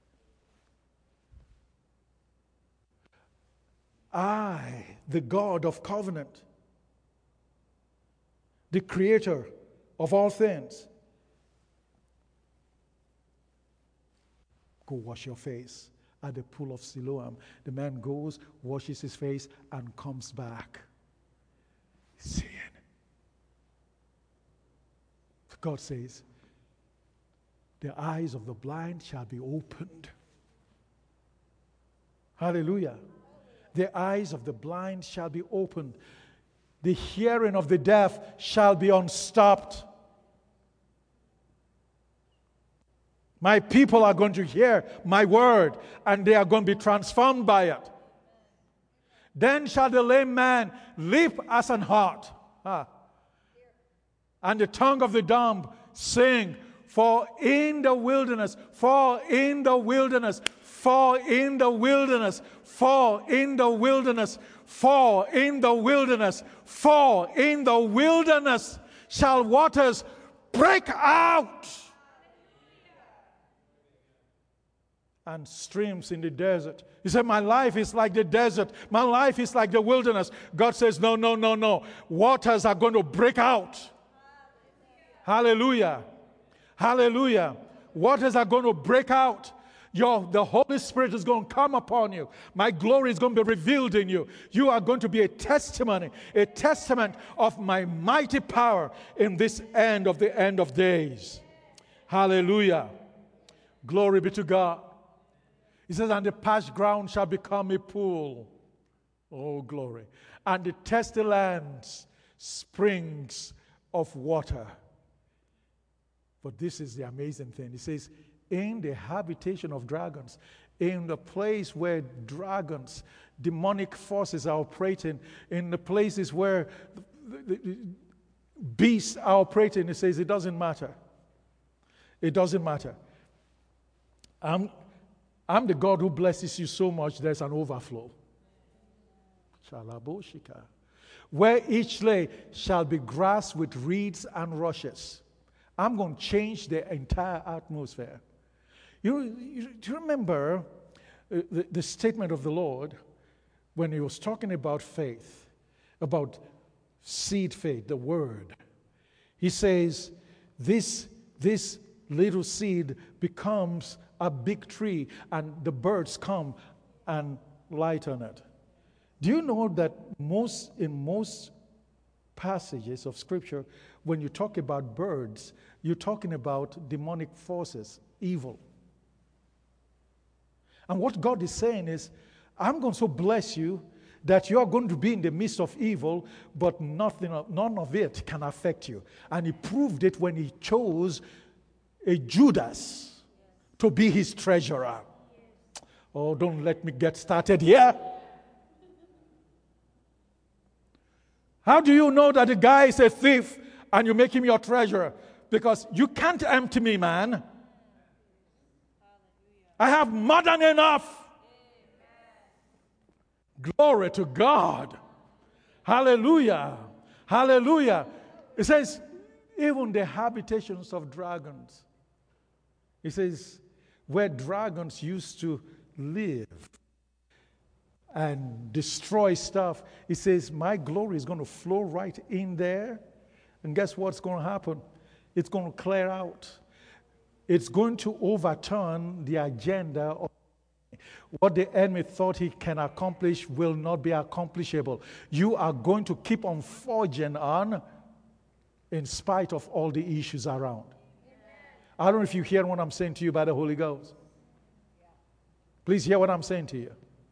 I, the God of covenant, the creator of all things. Go wash your face at the pool of Siloam. The man goes, washes his face, and comes back seeing. God says, the eyes of the blind shall be opened. Hallelujah. The eyes of the blind shall be opened. The hearing of the deaf shall be unstopped. My people are going to hear my word, and they are going to be transformed by it. Then shall the lame man leap as an hart. And the tongue of the dumb sing, For in the wilderness, for in the wilderness, for in the wilderness, for in the wilderness, for in the wilderness, for in the wilderness shall waters break out. And streams in the desert. He said, my life is like the desert. My life is like the wilderness. God says, no, no, no, no. Waters are going to break out. Hallelujah. Hallelujah. Waters are going to break out. The Holy Spirit is going to come upon you. My glory is going to be revealed in you. You are going to be a testimony, a testament of my mighty power in this end of days. Hallelujah. Glory be to God. He says, and the parched ground shall become a pool. Oh, glory. And the thirsty lands, springs of water. But this is the amazing thing. He says, in the habitation of dragons, in the place where dragons, demonic forces are operating, in the places where the beasts are operating, he says, it doesn't matter. It doesn't matter. I'm the God who blesses you so much, there's an overflow. Shalaboshika. Where each lay shall be grass with reeds and rushes. I'm going to change the entire atmosphere. Do you remember the statement of the Lord when he was talking about faith, about seed faith, the word? He says, this little seed becomes a big tree, and the birds come and light on it. Do you know that in most passages of Scripture, when you talk about birds, you're talking about demonic forces, evil. And what God is saying is, I'm going to bless you that you are going to be in the midst of evil, but none of it can affect you. And he proved it when he chose a Judas to be his treasurer. Oh, don't let me get started here. How do you know that the guy is a thief and you make him your treasurer? Because you can't empty me, man. I have more than enough. Glory to God. Hallelujah. Hallelujah. It says, even the habitations of dragons. It says, where dragons used to live and destroy stuff, it says, my glory is going to flow right in there. And guess what's going to happen? It's going to clear out. It's going to overturn the agenda of what the enemy thought he can accomplish will not be accomplishable. You are going to keep on forging on in spite of all the issues around. I don't know if you hear what I'm saying to you by the Holy Ghost. Please hear what I'm saying to you.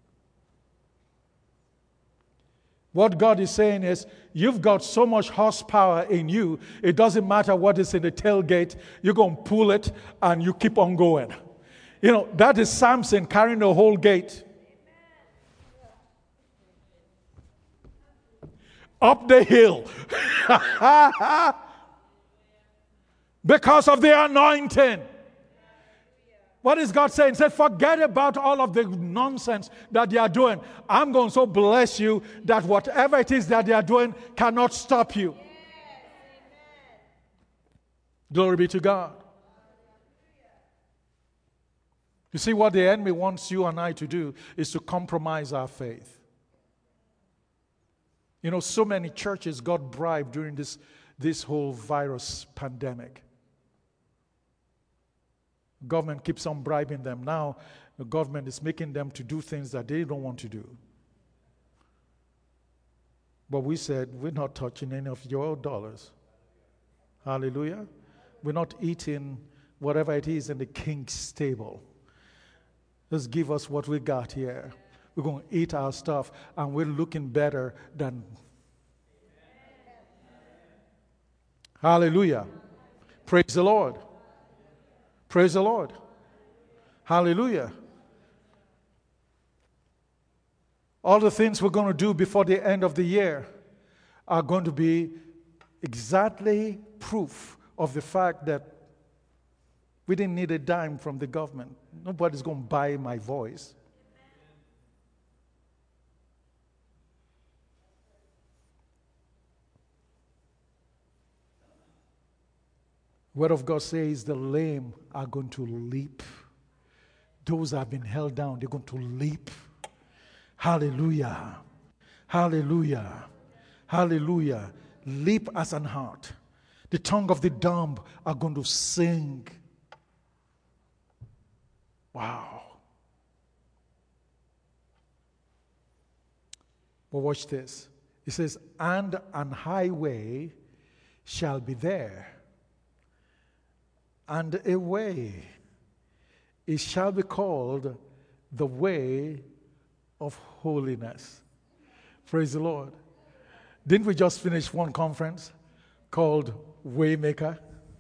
What God is saying is, you've got so much horsepower in you, it doesn't matter what is in the tailgate, you're going to pull it and you keep on going. You know, that is Samson carrying the whole gate. Up the hill. Because of the anointing. What is God saying? He said, forget about all of the nonsense that they are doing. I'm going to so bless you that whatever it is that they are doing cannot stop you. Yes, glory be to God. You see, what the enemy wants you and I to do is to compromise our faith. You know, so many churches got bribed during this whole virus pandemic. Government keeps on bribing them. Now, the government is making them to do things that they don't want to do. But we said, we're not touching any of your dollars. Hallelujah. We're not eating whatever it is in the king's table. Just give us what we got here. We're going to eat our stuff, and we're looking better than. Hallelujah. Praise the Lord. Praise the Lord. Hallelujah. All the things we're going to do before the end of the year are going to be exactly proof of the fact that We didn't need a dime from the government. Nobody's going to buy my voice. Word of God says the lame are going to leap. Those that have been held down, they're going to leap. Hallelujah. Hallelujah. Hallelujah. Leap as an hart. The tongue of the dumb are going to sing. Wow. But watch this. It says, and an highway shall be there, and a way. It shall be called the way of holiness. Praise the Lord. Didn't we just finish one conference called Waymaker?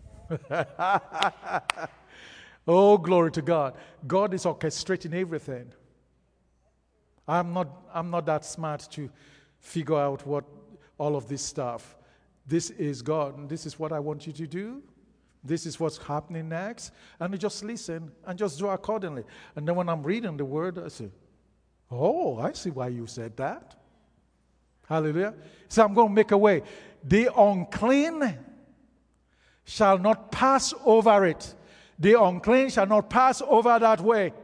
Oh, glory to God. God is orchestrating everything. I'm not that smart to figure out what all of this stuff. This is God, and this is what I want you to do. This is what's happening next. And you just listen and just do accordingly. And then when I'm reading the word, I say, oh, I see why you said that. Hallelujah. So I'm going to make a way. The unclean shall not pass over it. The unclean shall not pass over that way.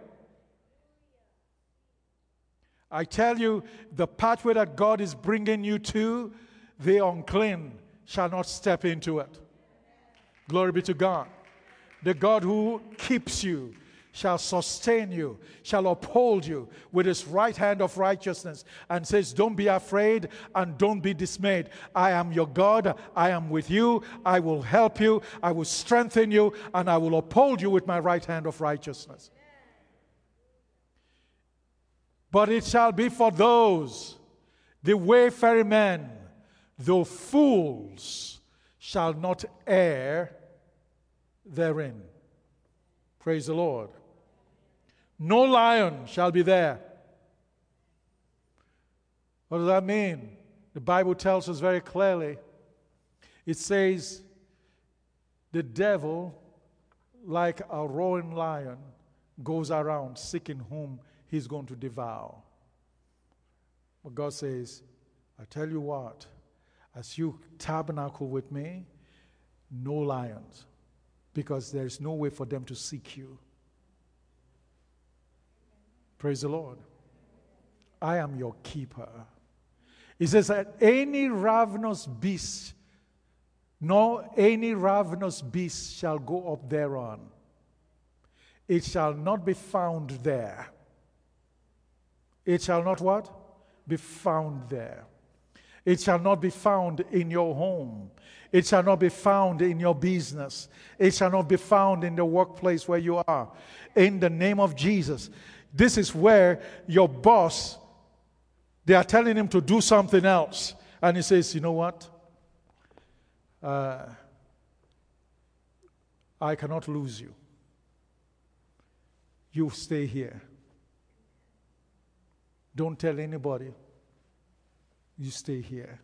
I tell you, the pathway that God is bringing you to, the unclean shall not step into it. Glory be to God. The God who keeps you shall sustain you, shall uphold you with his right hand of righteousness, and says, don't be afraid and don't be dismayed. I am your God. I am with you. I will help you. I will strengthen you, and I will uphold you with my right hand of righteousness. But it shall be for those, the wayfaring men, though fools, shall not err therein. Praise the Lord. No lion shall be there. What does that mean? The Bible tells us very clearly. It says, the devil, like a roaring lion, goes around seeking whom he's going to devour. But God says, I tell you what, as you tabernacle with me, no lions, because there is no way for them to seek you. Praise the Lord. I am your keeper. He says that any ravenous beast, no, any ravenous beast shall go up thereon. It shall not be found there. It shall not what? Be found there. It shall not be found in your home. It shall not be found in your business. It shall not be found in the workplace where you are. In the name of Jesus. This is where your boss, they are telling him to do something else. And he says, you know what? I cannot lose you. You stay here. Don't tell anybody. You stay here.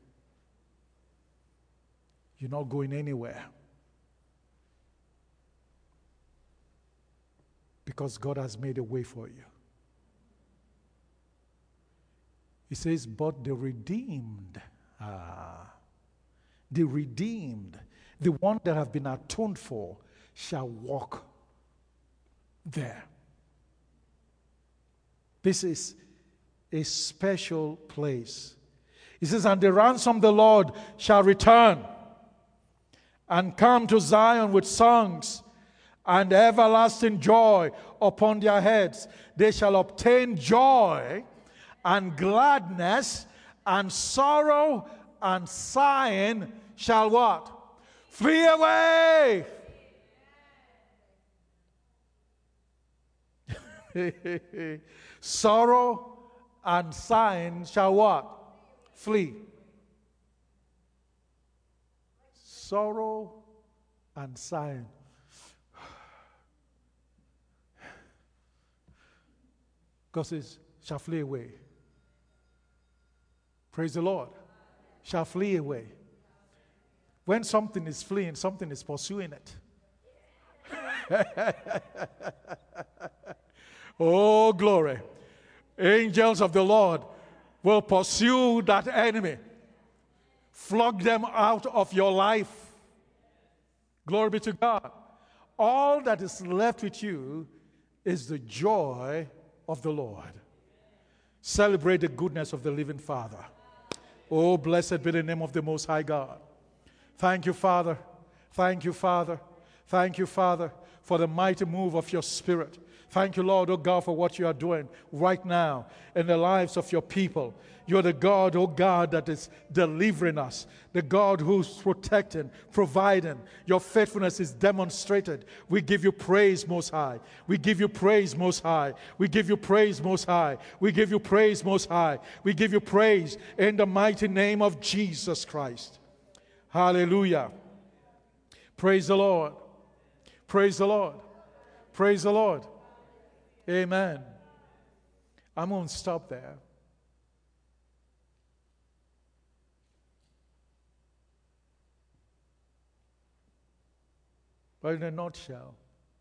You're not going anywhere. Because God has made a way for you. He says, but the redeemed, the one that have been atoned for, shall walk there. This is a special place. He says, and the ransom of the Lord shall return and come to Zion with songs and everlasting joy upon their heads. They shall obtain joy and gladness, and sorrow and sighing shall what? Flee away. Sorrow and sighing shall what? Flee. Sorrow and sighing. God says, shall flee away. Praise the Lord. Shall flee away. When something is fleeing, something is pursuing it. Oh, glory. Angels of the Lord will pursue that enemy, flog them out of your life. Glory be to God. All that is left with you is the joy of the Lord. Celebrate the goodness of the living Father. Oh, blessed be the name of the Most High God. Thank you, Father. Thank you, Father. Thank you, Father, for the mighty move of your Spirit. Thank you, Lord, oh God, for what you are doing right now in the lives of your people. You're the God, oh God, that is delivering us, the God who's protecting, providing. Your faithfulness is demonstrated. We give you praise, Most High. We give you praise, Most High. We give you praise, Most High. We give you praise, Most High. We give you praise in the mighty name of Jesus Christ. Hallelujah. Praise the Lord. Praise the Lord. Praise the Lord. Amen. I'm going to stop there. But in a nutshell,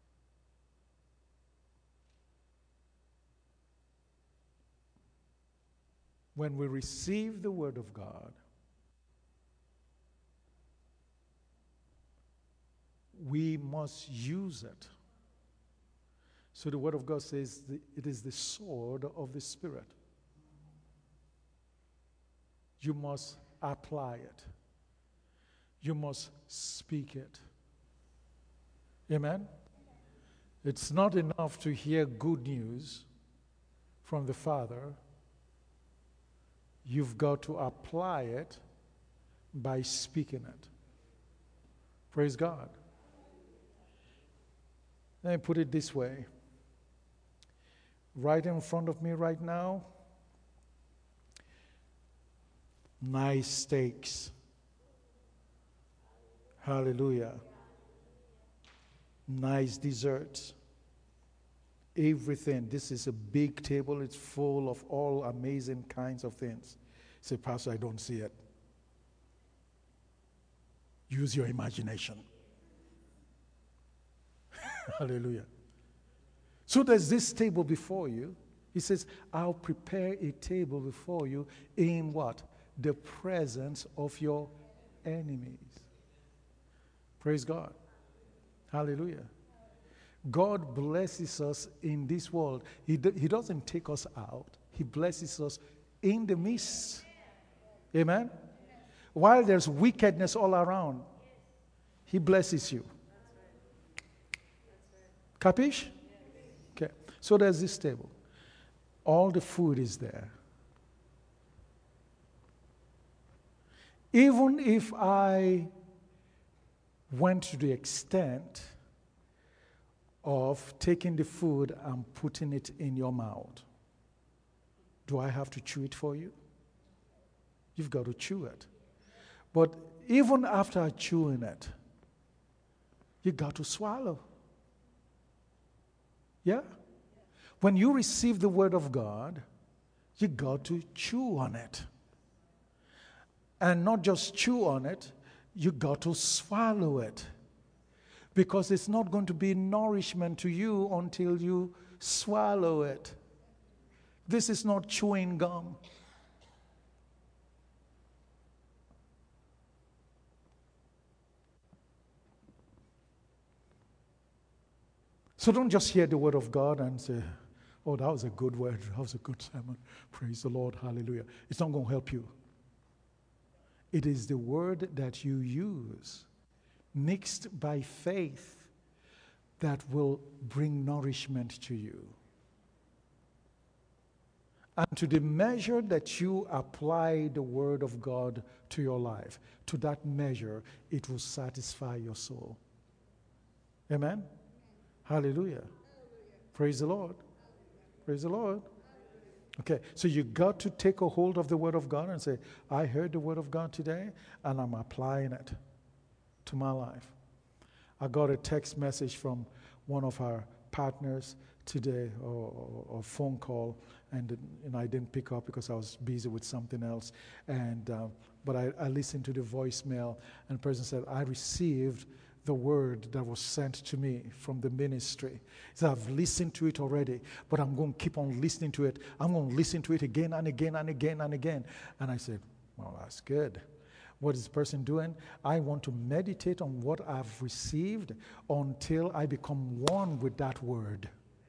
when we receive the Word of God, we must use it. So the Word of God says it is the sword of the Spirit. You must apply it. You must speak it. Amen? It's not enough to hear good news from the Father. You've got to apply it by speaking it. Praise God. Let me put it this way. Right in front of me right now, nice steaks. Hallelujah. Nice desserts. Everything. This is a big table. It's full of all amazing kinds of things. Say, Pastor, I don't see it. Use your imagination. Hallelujah. So there's this table before you. He says, I'll prepare a table before you in what? The presence of your enemies. Praise God. Hallelujah. God blesses us in this world. He doesn't take us out. He blesses us in the midst. Amen? While there's wickedness all around, He blesses you. Capish? Okay. So there's this table. All the food is there. Even if I went to the extent of taking the food and putting it in your mouth, do I have to chew it for you? You've got to chew it. But even after chewing it, you got to swallow. Yeah? When you receive the Word of God, you got to chew on it. And not just chew on it, you got to swallow it. Because it's not going to be nourishment to you until you swallow it. This is not chewing gum. So don't just hear the Word of God and say, oh, that was a good word. That was a good sermon. Praise the Lord. Hallelujah. It's not going to help you. It is the word that you use, mixed by faith, that will bring nourishment to you. And to the measure that you apply the Word of God to your life, to that measure, it will satisfy your soul. Amen? Hallelujah. Praise the Lord. Praise the Lord. Okay, so you got to take a hold of the Word of God and say, I heard the Word of God today, and I'm applying it to my life. I got a text message from one of our partners today, or phone call, and I didn't pick up because I was busy with something else. And but I listened to the voicemail, and the person said, I received the word that was sent to me from the ministry. He said, I've listened to it already, but I'm going to keep on listening to it. I'm going to listen to it again and again and again and again. And I said, well, that's good. What is the person doing? I want to meditate on what I've received until I become one with that word.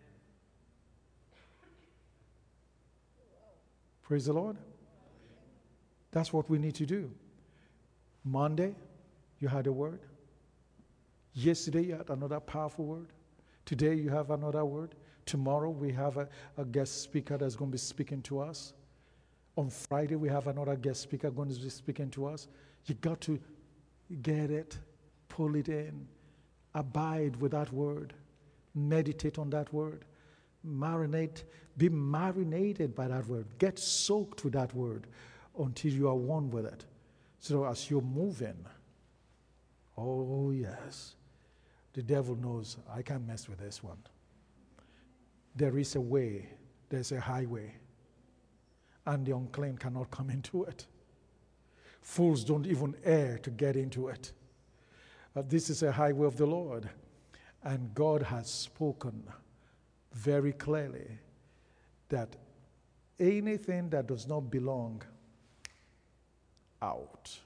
Praise the Lord. That's what we need to do. Monday, you had a word. Yesterday, you had another powerful word. Today, you have another word. Tomorrow, we have a guest speaker that's going to be speaking to us. On Friday, we have another guest speaker going to be speaking to us. You got to get it, pull it in, abide with that word, meditate on that word, marinate, be marinated by that word, get soaked with that word until you are one with it. So as you're moving, oh yes, the devil knows I can't mess with this one. There is a way, there's a highway, and the unclean cannot come into it. Fools don't even err to get into it. This is a highway of the Lord, and God has spoken very clearly that anything that does not belong out,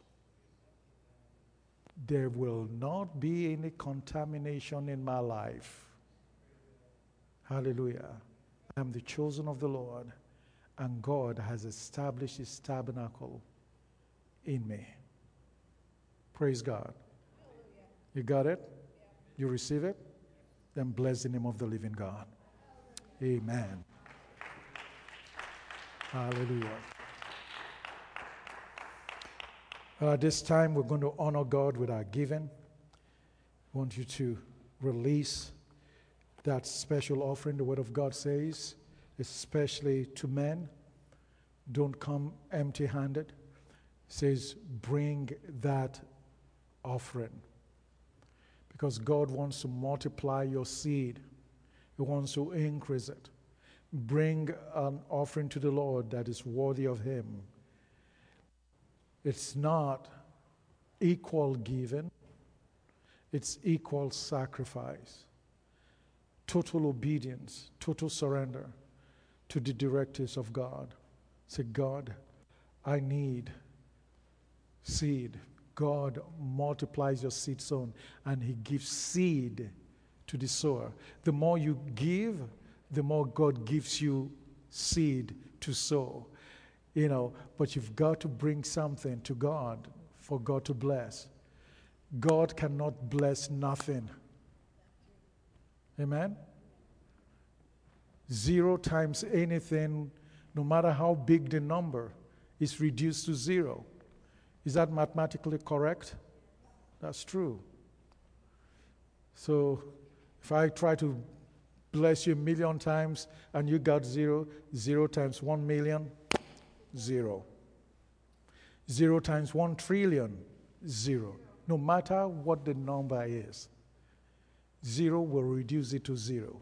there will not be any contamination in my life. Hallelujah. I am the chosen of the Lord, and God has established his tabernacle in me. Praise God. You got it? You receive it? Then bless the name of the living God. Amen. Hallelujah. This time we're going to honor God with our giving. I want you to release that special offering. The Word of God says, especially to men, don't come empty-handed. It says, bring that offering. Because God wants to multiply your seed. He wants to increase it. Bring an offering to the Lord that is worthy of him. It's not equal giving. It's equal sacrifice. Total obedience, total surrender to the directives of God. Say, God, I need seed. God multiplies your seed sown, and he gives seed to the sower. The more you give, the more God gives you seed to sow. You know, but you've got to bring something to God for God to bless. God cannot bless nothing. Amen? 0 times anything, no matter how big the number, is reduced to 0. Is that mathematically correct? That's true. So if I try to bless you 1,000,000 times and you got 0, 0 times 1,000,000, 0. 0 times 1,000,000,000,000, 0. No matter what the number is, 0 will reduce it to 0.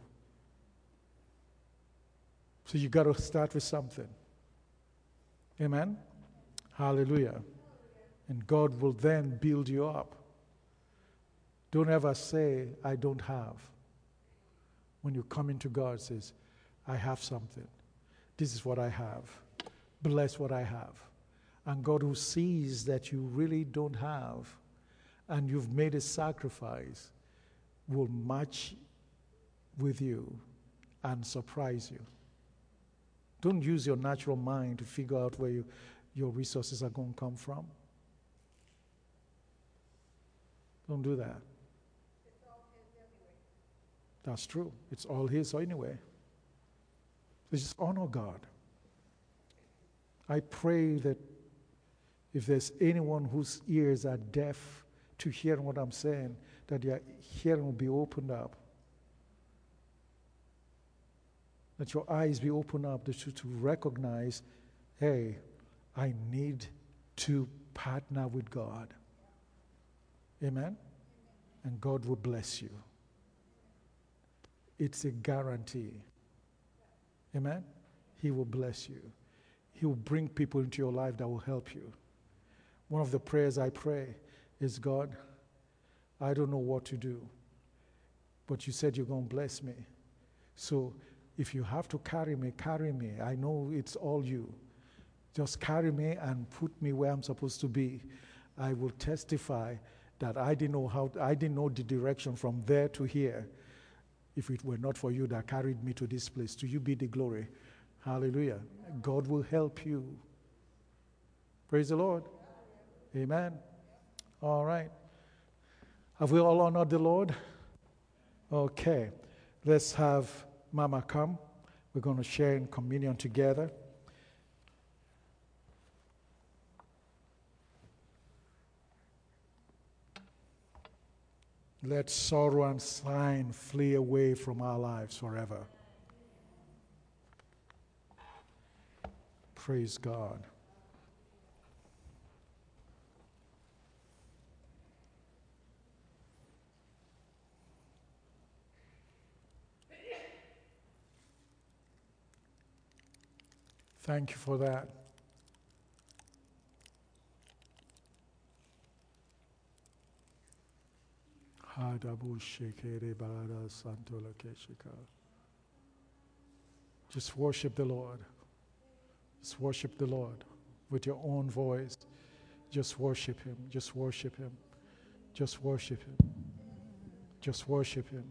So you got to start with something. Amen? Hallelujah. And God will then build you up. Don't ever say, I don't have. When you come into God, it says, I have something. This is what I have. Bless what I have. And God, who sees that you really don't have and you've made a sacrifice, will match with you and surprise you. Don't use your natural mind to figure out where your resources are going to come from. Don't do that. It's all his anyway. That's true. It's all his anyway. So just honor God. I pray that if there's anyone whose ears are deaf to hearing what I'm saying, that their hearing will be opened up. That your eyes be opened up to recognize, hey, I need to partner with God. Amen? And God will bless you. It's a guarantee. Amen? He will bless you. He will bring people into your life that will help you. One of the prayers I pray is, God, I don't know what to do. But you said you're going to bless me. So if you have to carry me, carry me. I know it's all you. Just carry me and put me where I'm supposed to be. I will testify that I didn't know the direction from there to here. If it were not for you that carried me to this place, to you be the glory. Hallelujah. God will help you. Praise the Lord. Amen. All right. Have we all honored the Lord? Okay. Let's have Mama come. We're going to share in communion together. Let sorrow and sighing flee away from our lives forever. Praise God. Thank you for that. Just worship the Lord. Just worship the Lord with your own voice. Just worship Him. Just worship Him. Just worship Him. Just worship Him.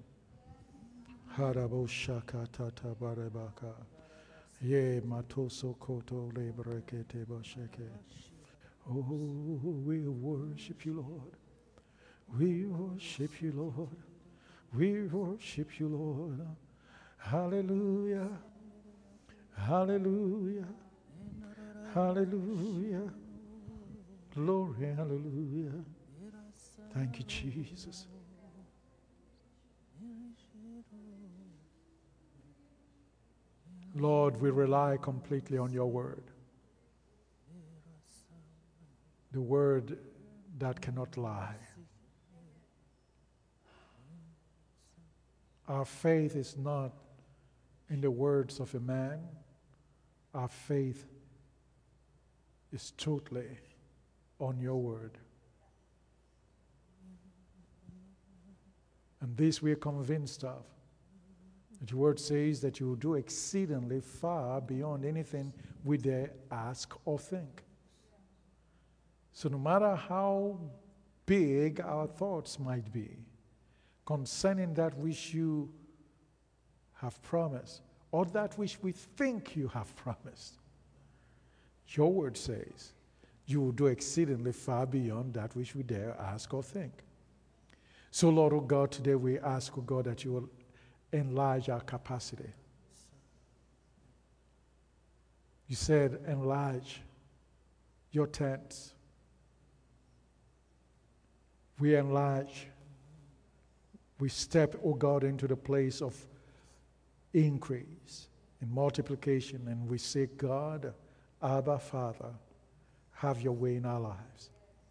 Ye matoso koto lebrekete basheke. Oh, we worship you, Lord. We worship you, Lord. We worship you, Lord. Hallelujah. Hallelujah. Hallelujah. Glory, hallelujah. Thank you, Jesus. Lord, we rely completely on your word. The word that cannot lie. Our faith is not in the words of a man. Our faith is totally on your word. And this we are convinced of. That your word says that you will do exceedingly far beyond anything we dare ask or think. So no matter how big our thoughts might be concerning that which you have promised, or that which we think you have promised, your word says you will do exceedingly far beyond that which we dare ask or think. So Lord, oh God, today we ask, oh God, that you will enlarge our capacity. You said, enlarge your tents. We enlarge. We step, oh God, into the place of increase and multiplication, and we say, God, Abba, Father, have your way in our lives.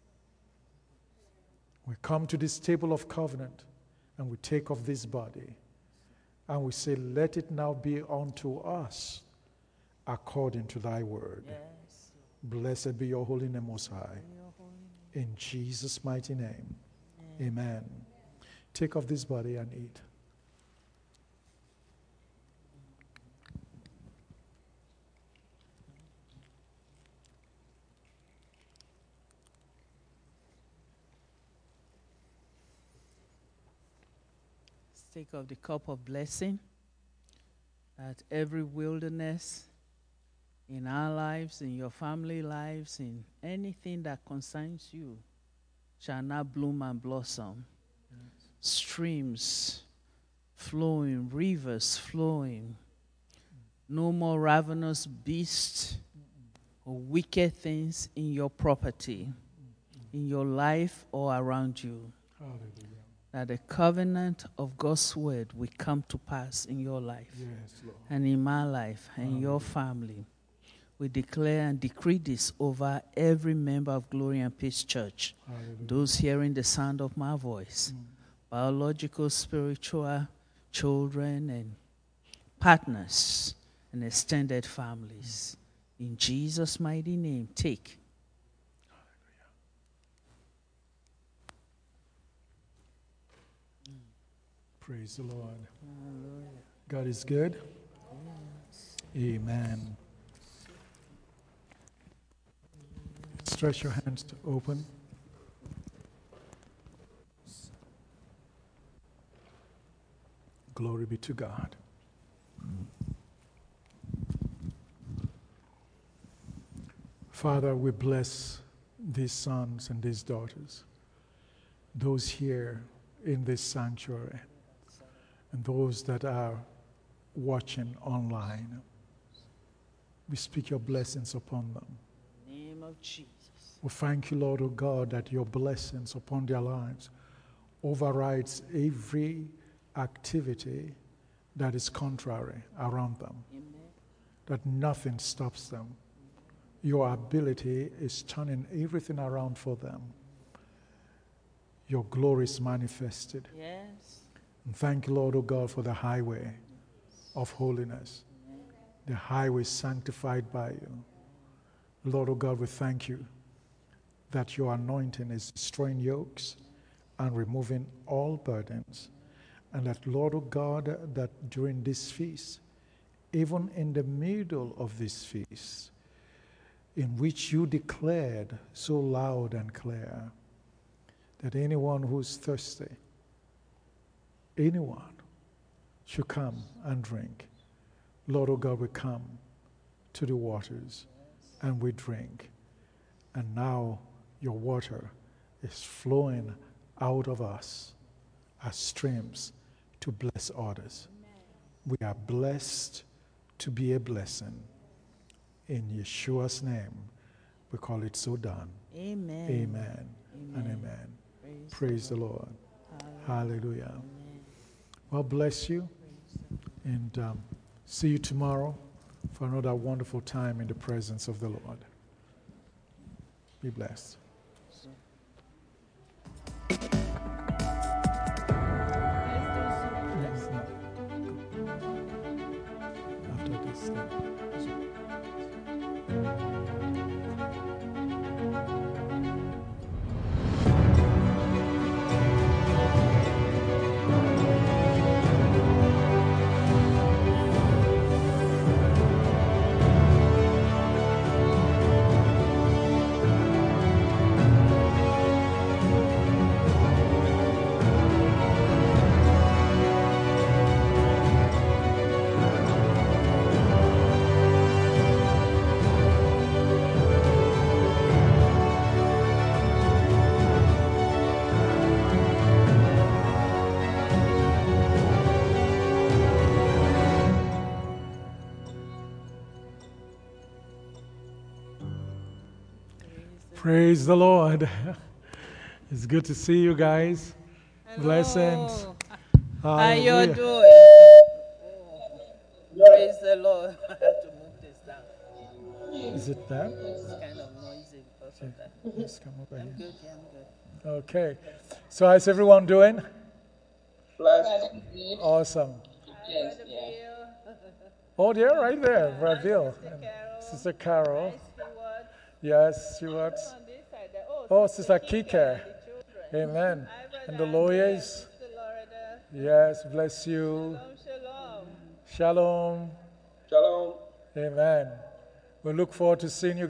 We come to this table of covenant, and we take of this body, and we say, let it now be unto us according to thy word. Yes. Blessed be your holy name, Most High. In Jesus' mighty name, amen. Take of this body and eat. Take of the cup of blessing, that every wilderness in our lives, in your family lives, in anything that concerns you, shall not bloom and blossom. Yes. Streams flowing, rivers flowing. No more ravenous beasts or wicked things in your property, in your life or around you. Hallelujah. That the covenant of God's word will come to pass in your life, yes, Lord, and in my life and your family. We declare and decree this over every member of Glory and Peace Church. Hallelujah. Those hearing the sound of my voice, biological, spiritual children and partners and extended families. In Jesus' mighty name, take. Praise the Lord. Hallelujah. God is good. Amen. Stretch your hands to open. Glory be to God. Father, we bless these sons and these daughters, those here in this sanctuary, and those that are watching online. We speak your blessings upon them. In the name of Jesus. We thank you, Lord, O God, that your blessings upon their lives overrides every activity that is contrary around them, Amen. that nothing stops them. Your ability is turning everything around for them. Your glory is manifested. Yes. And thank you, Lord, O God, for the highway of holiness, the highway sanctified by you. Lord, O God, we thank you that your anointing is destroying yokes and removing all burdens. And that, Lord, O God, that during this feast, even in the middle of this feast, in which you declared so loud and clear that anyone who's thirsty, anyone should come and drink. Lord, O God, we come to the waters and we drink. And now your water is flowing out of us as streams to bless others. We are blessed to be a blessing. In Yeshua's name, we call it so done. Amen. Amen and amen. Praise the Lord. Hallelujah. Amen. Well, bless you. And see you tomorrow for another wonderful time in the presence of the Lord. Be blessed. After this Praise the Lord. It's good to see you guys. Hello. Blessings. How you Hallelujah. doing? Praise the Lord. I have to move this down. Is it that? It's kind of noisy because of that. Let's come over I'm here. good, yeah, I'm good. Okay. So how's everyone doing? Blessed. Awesome. Yes, yeah. Oh, they're right there, Brazil. Carol. Sister Carol. Stewart. Yes, Stuart. On this side there. Oh, Sister Kike. Children. Amen. Hi, And Brother the lawyers. Andrew, Sister Loretta. Yes, bless you. Shalom, shalom. Shalom. Shalom. Amen. We look forward to seeing you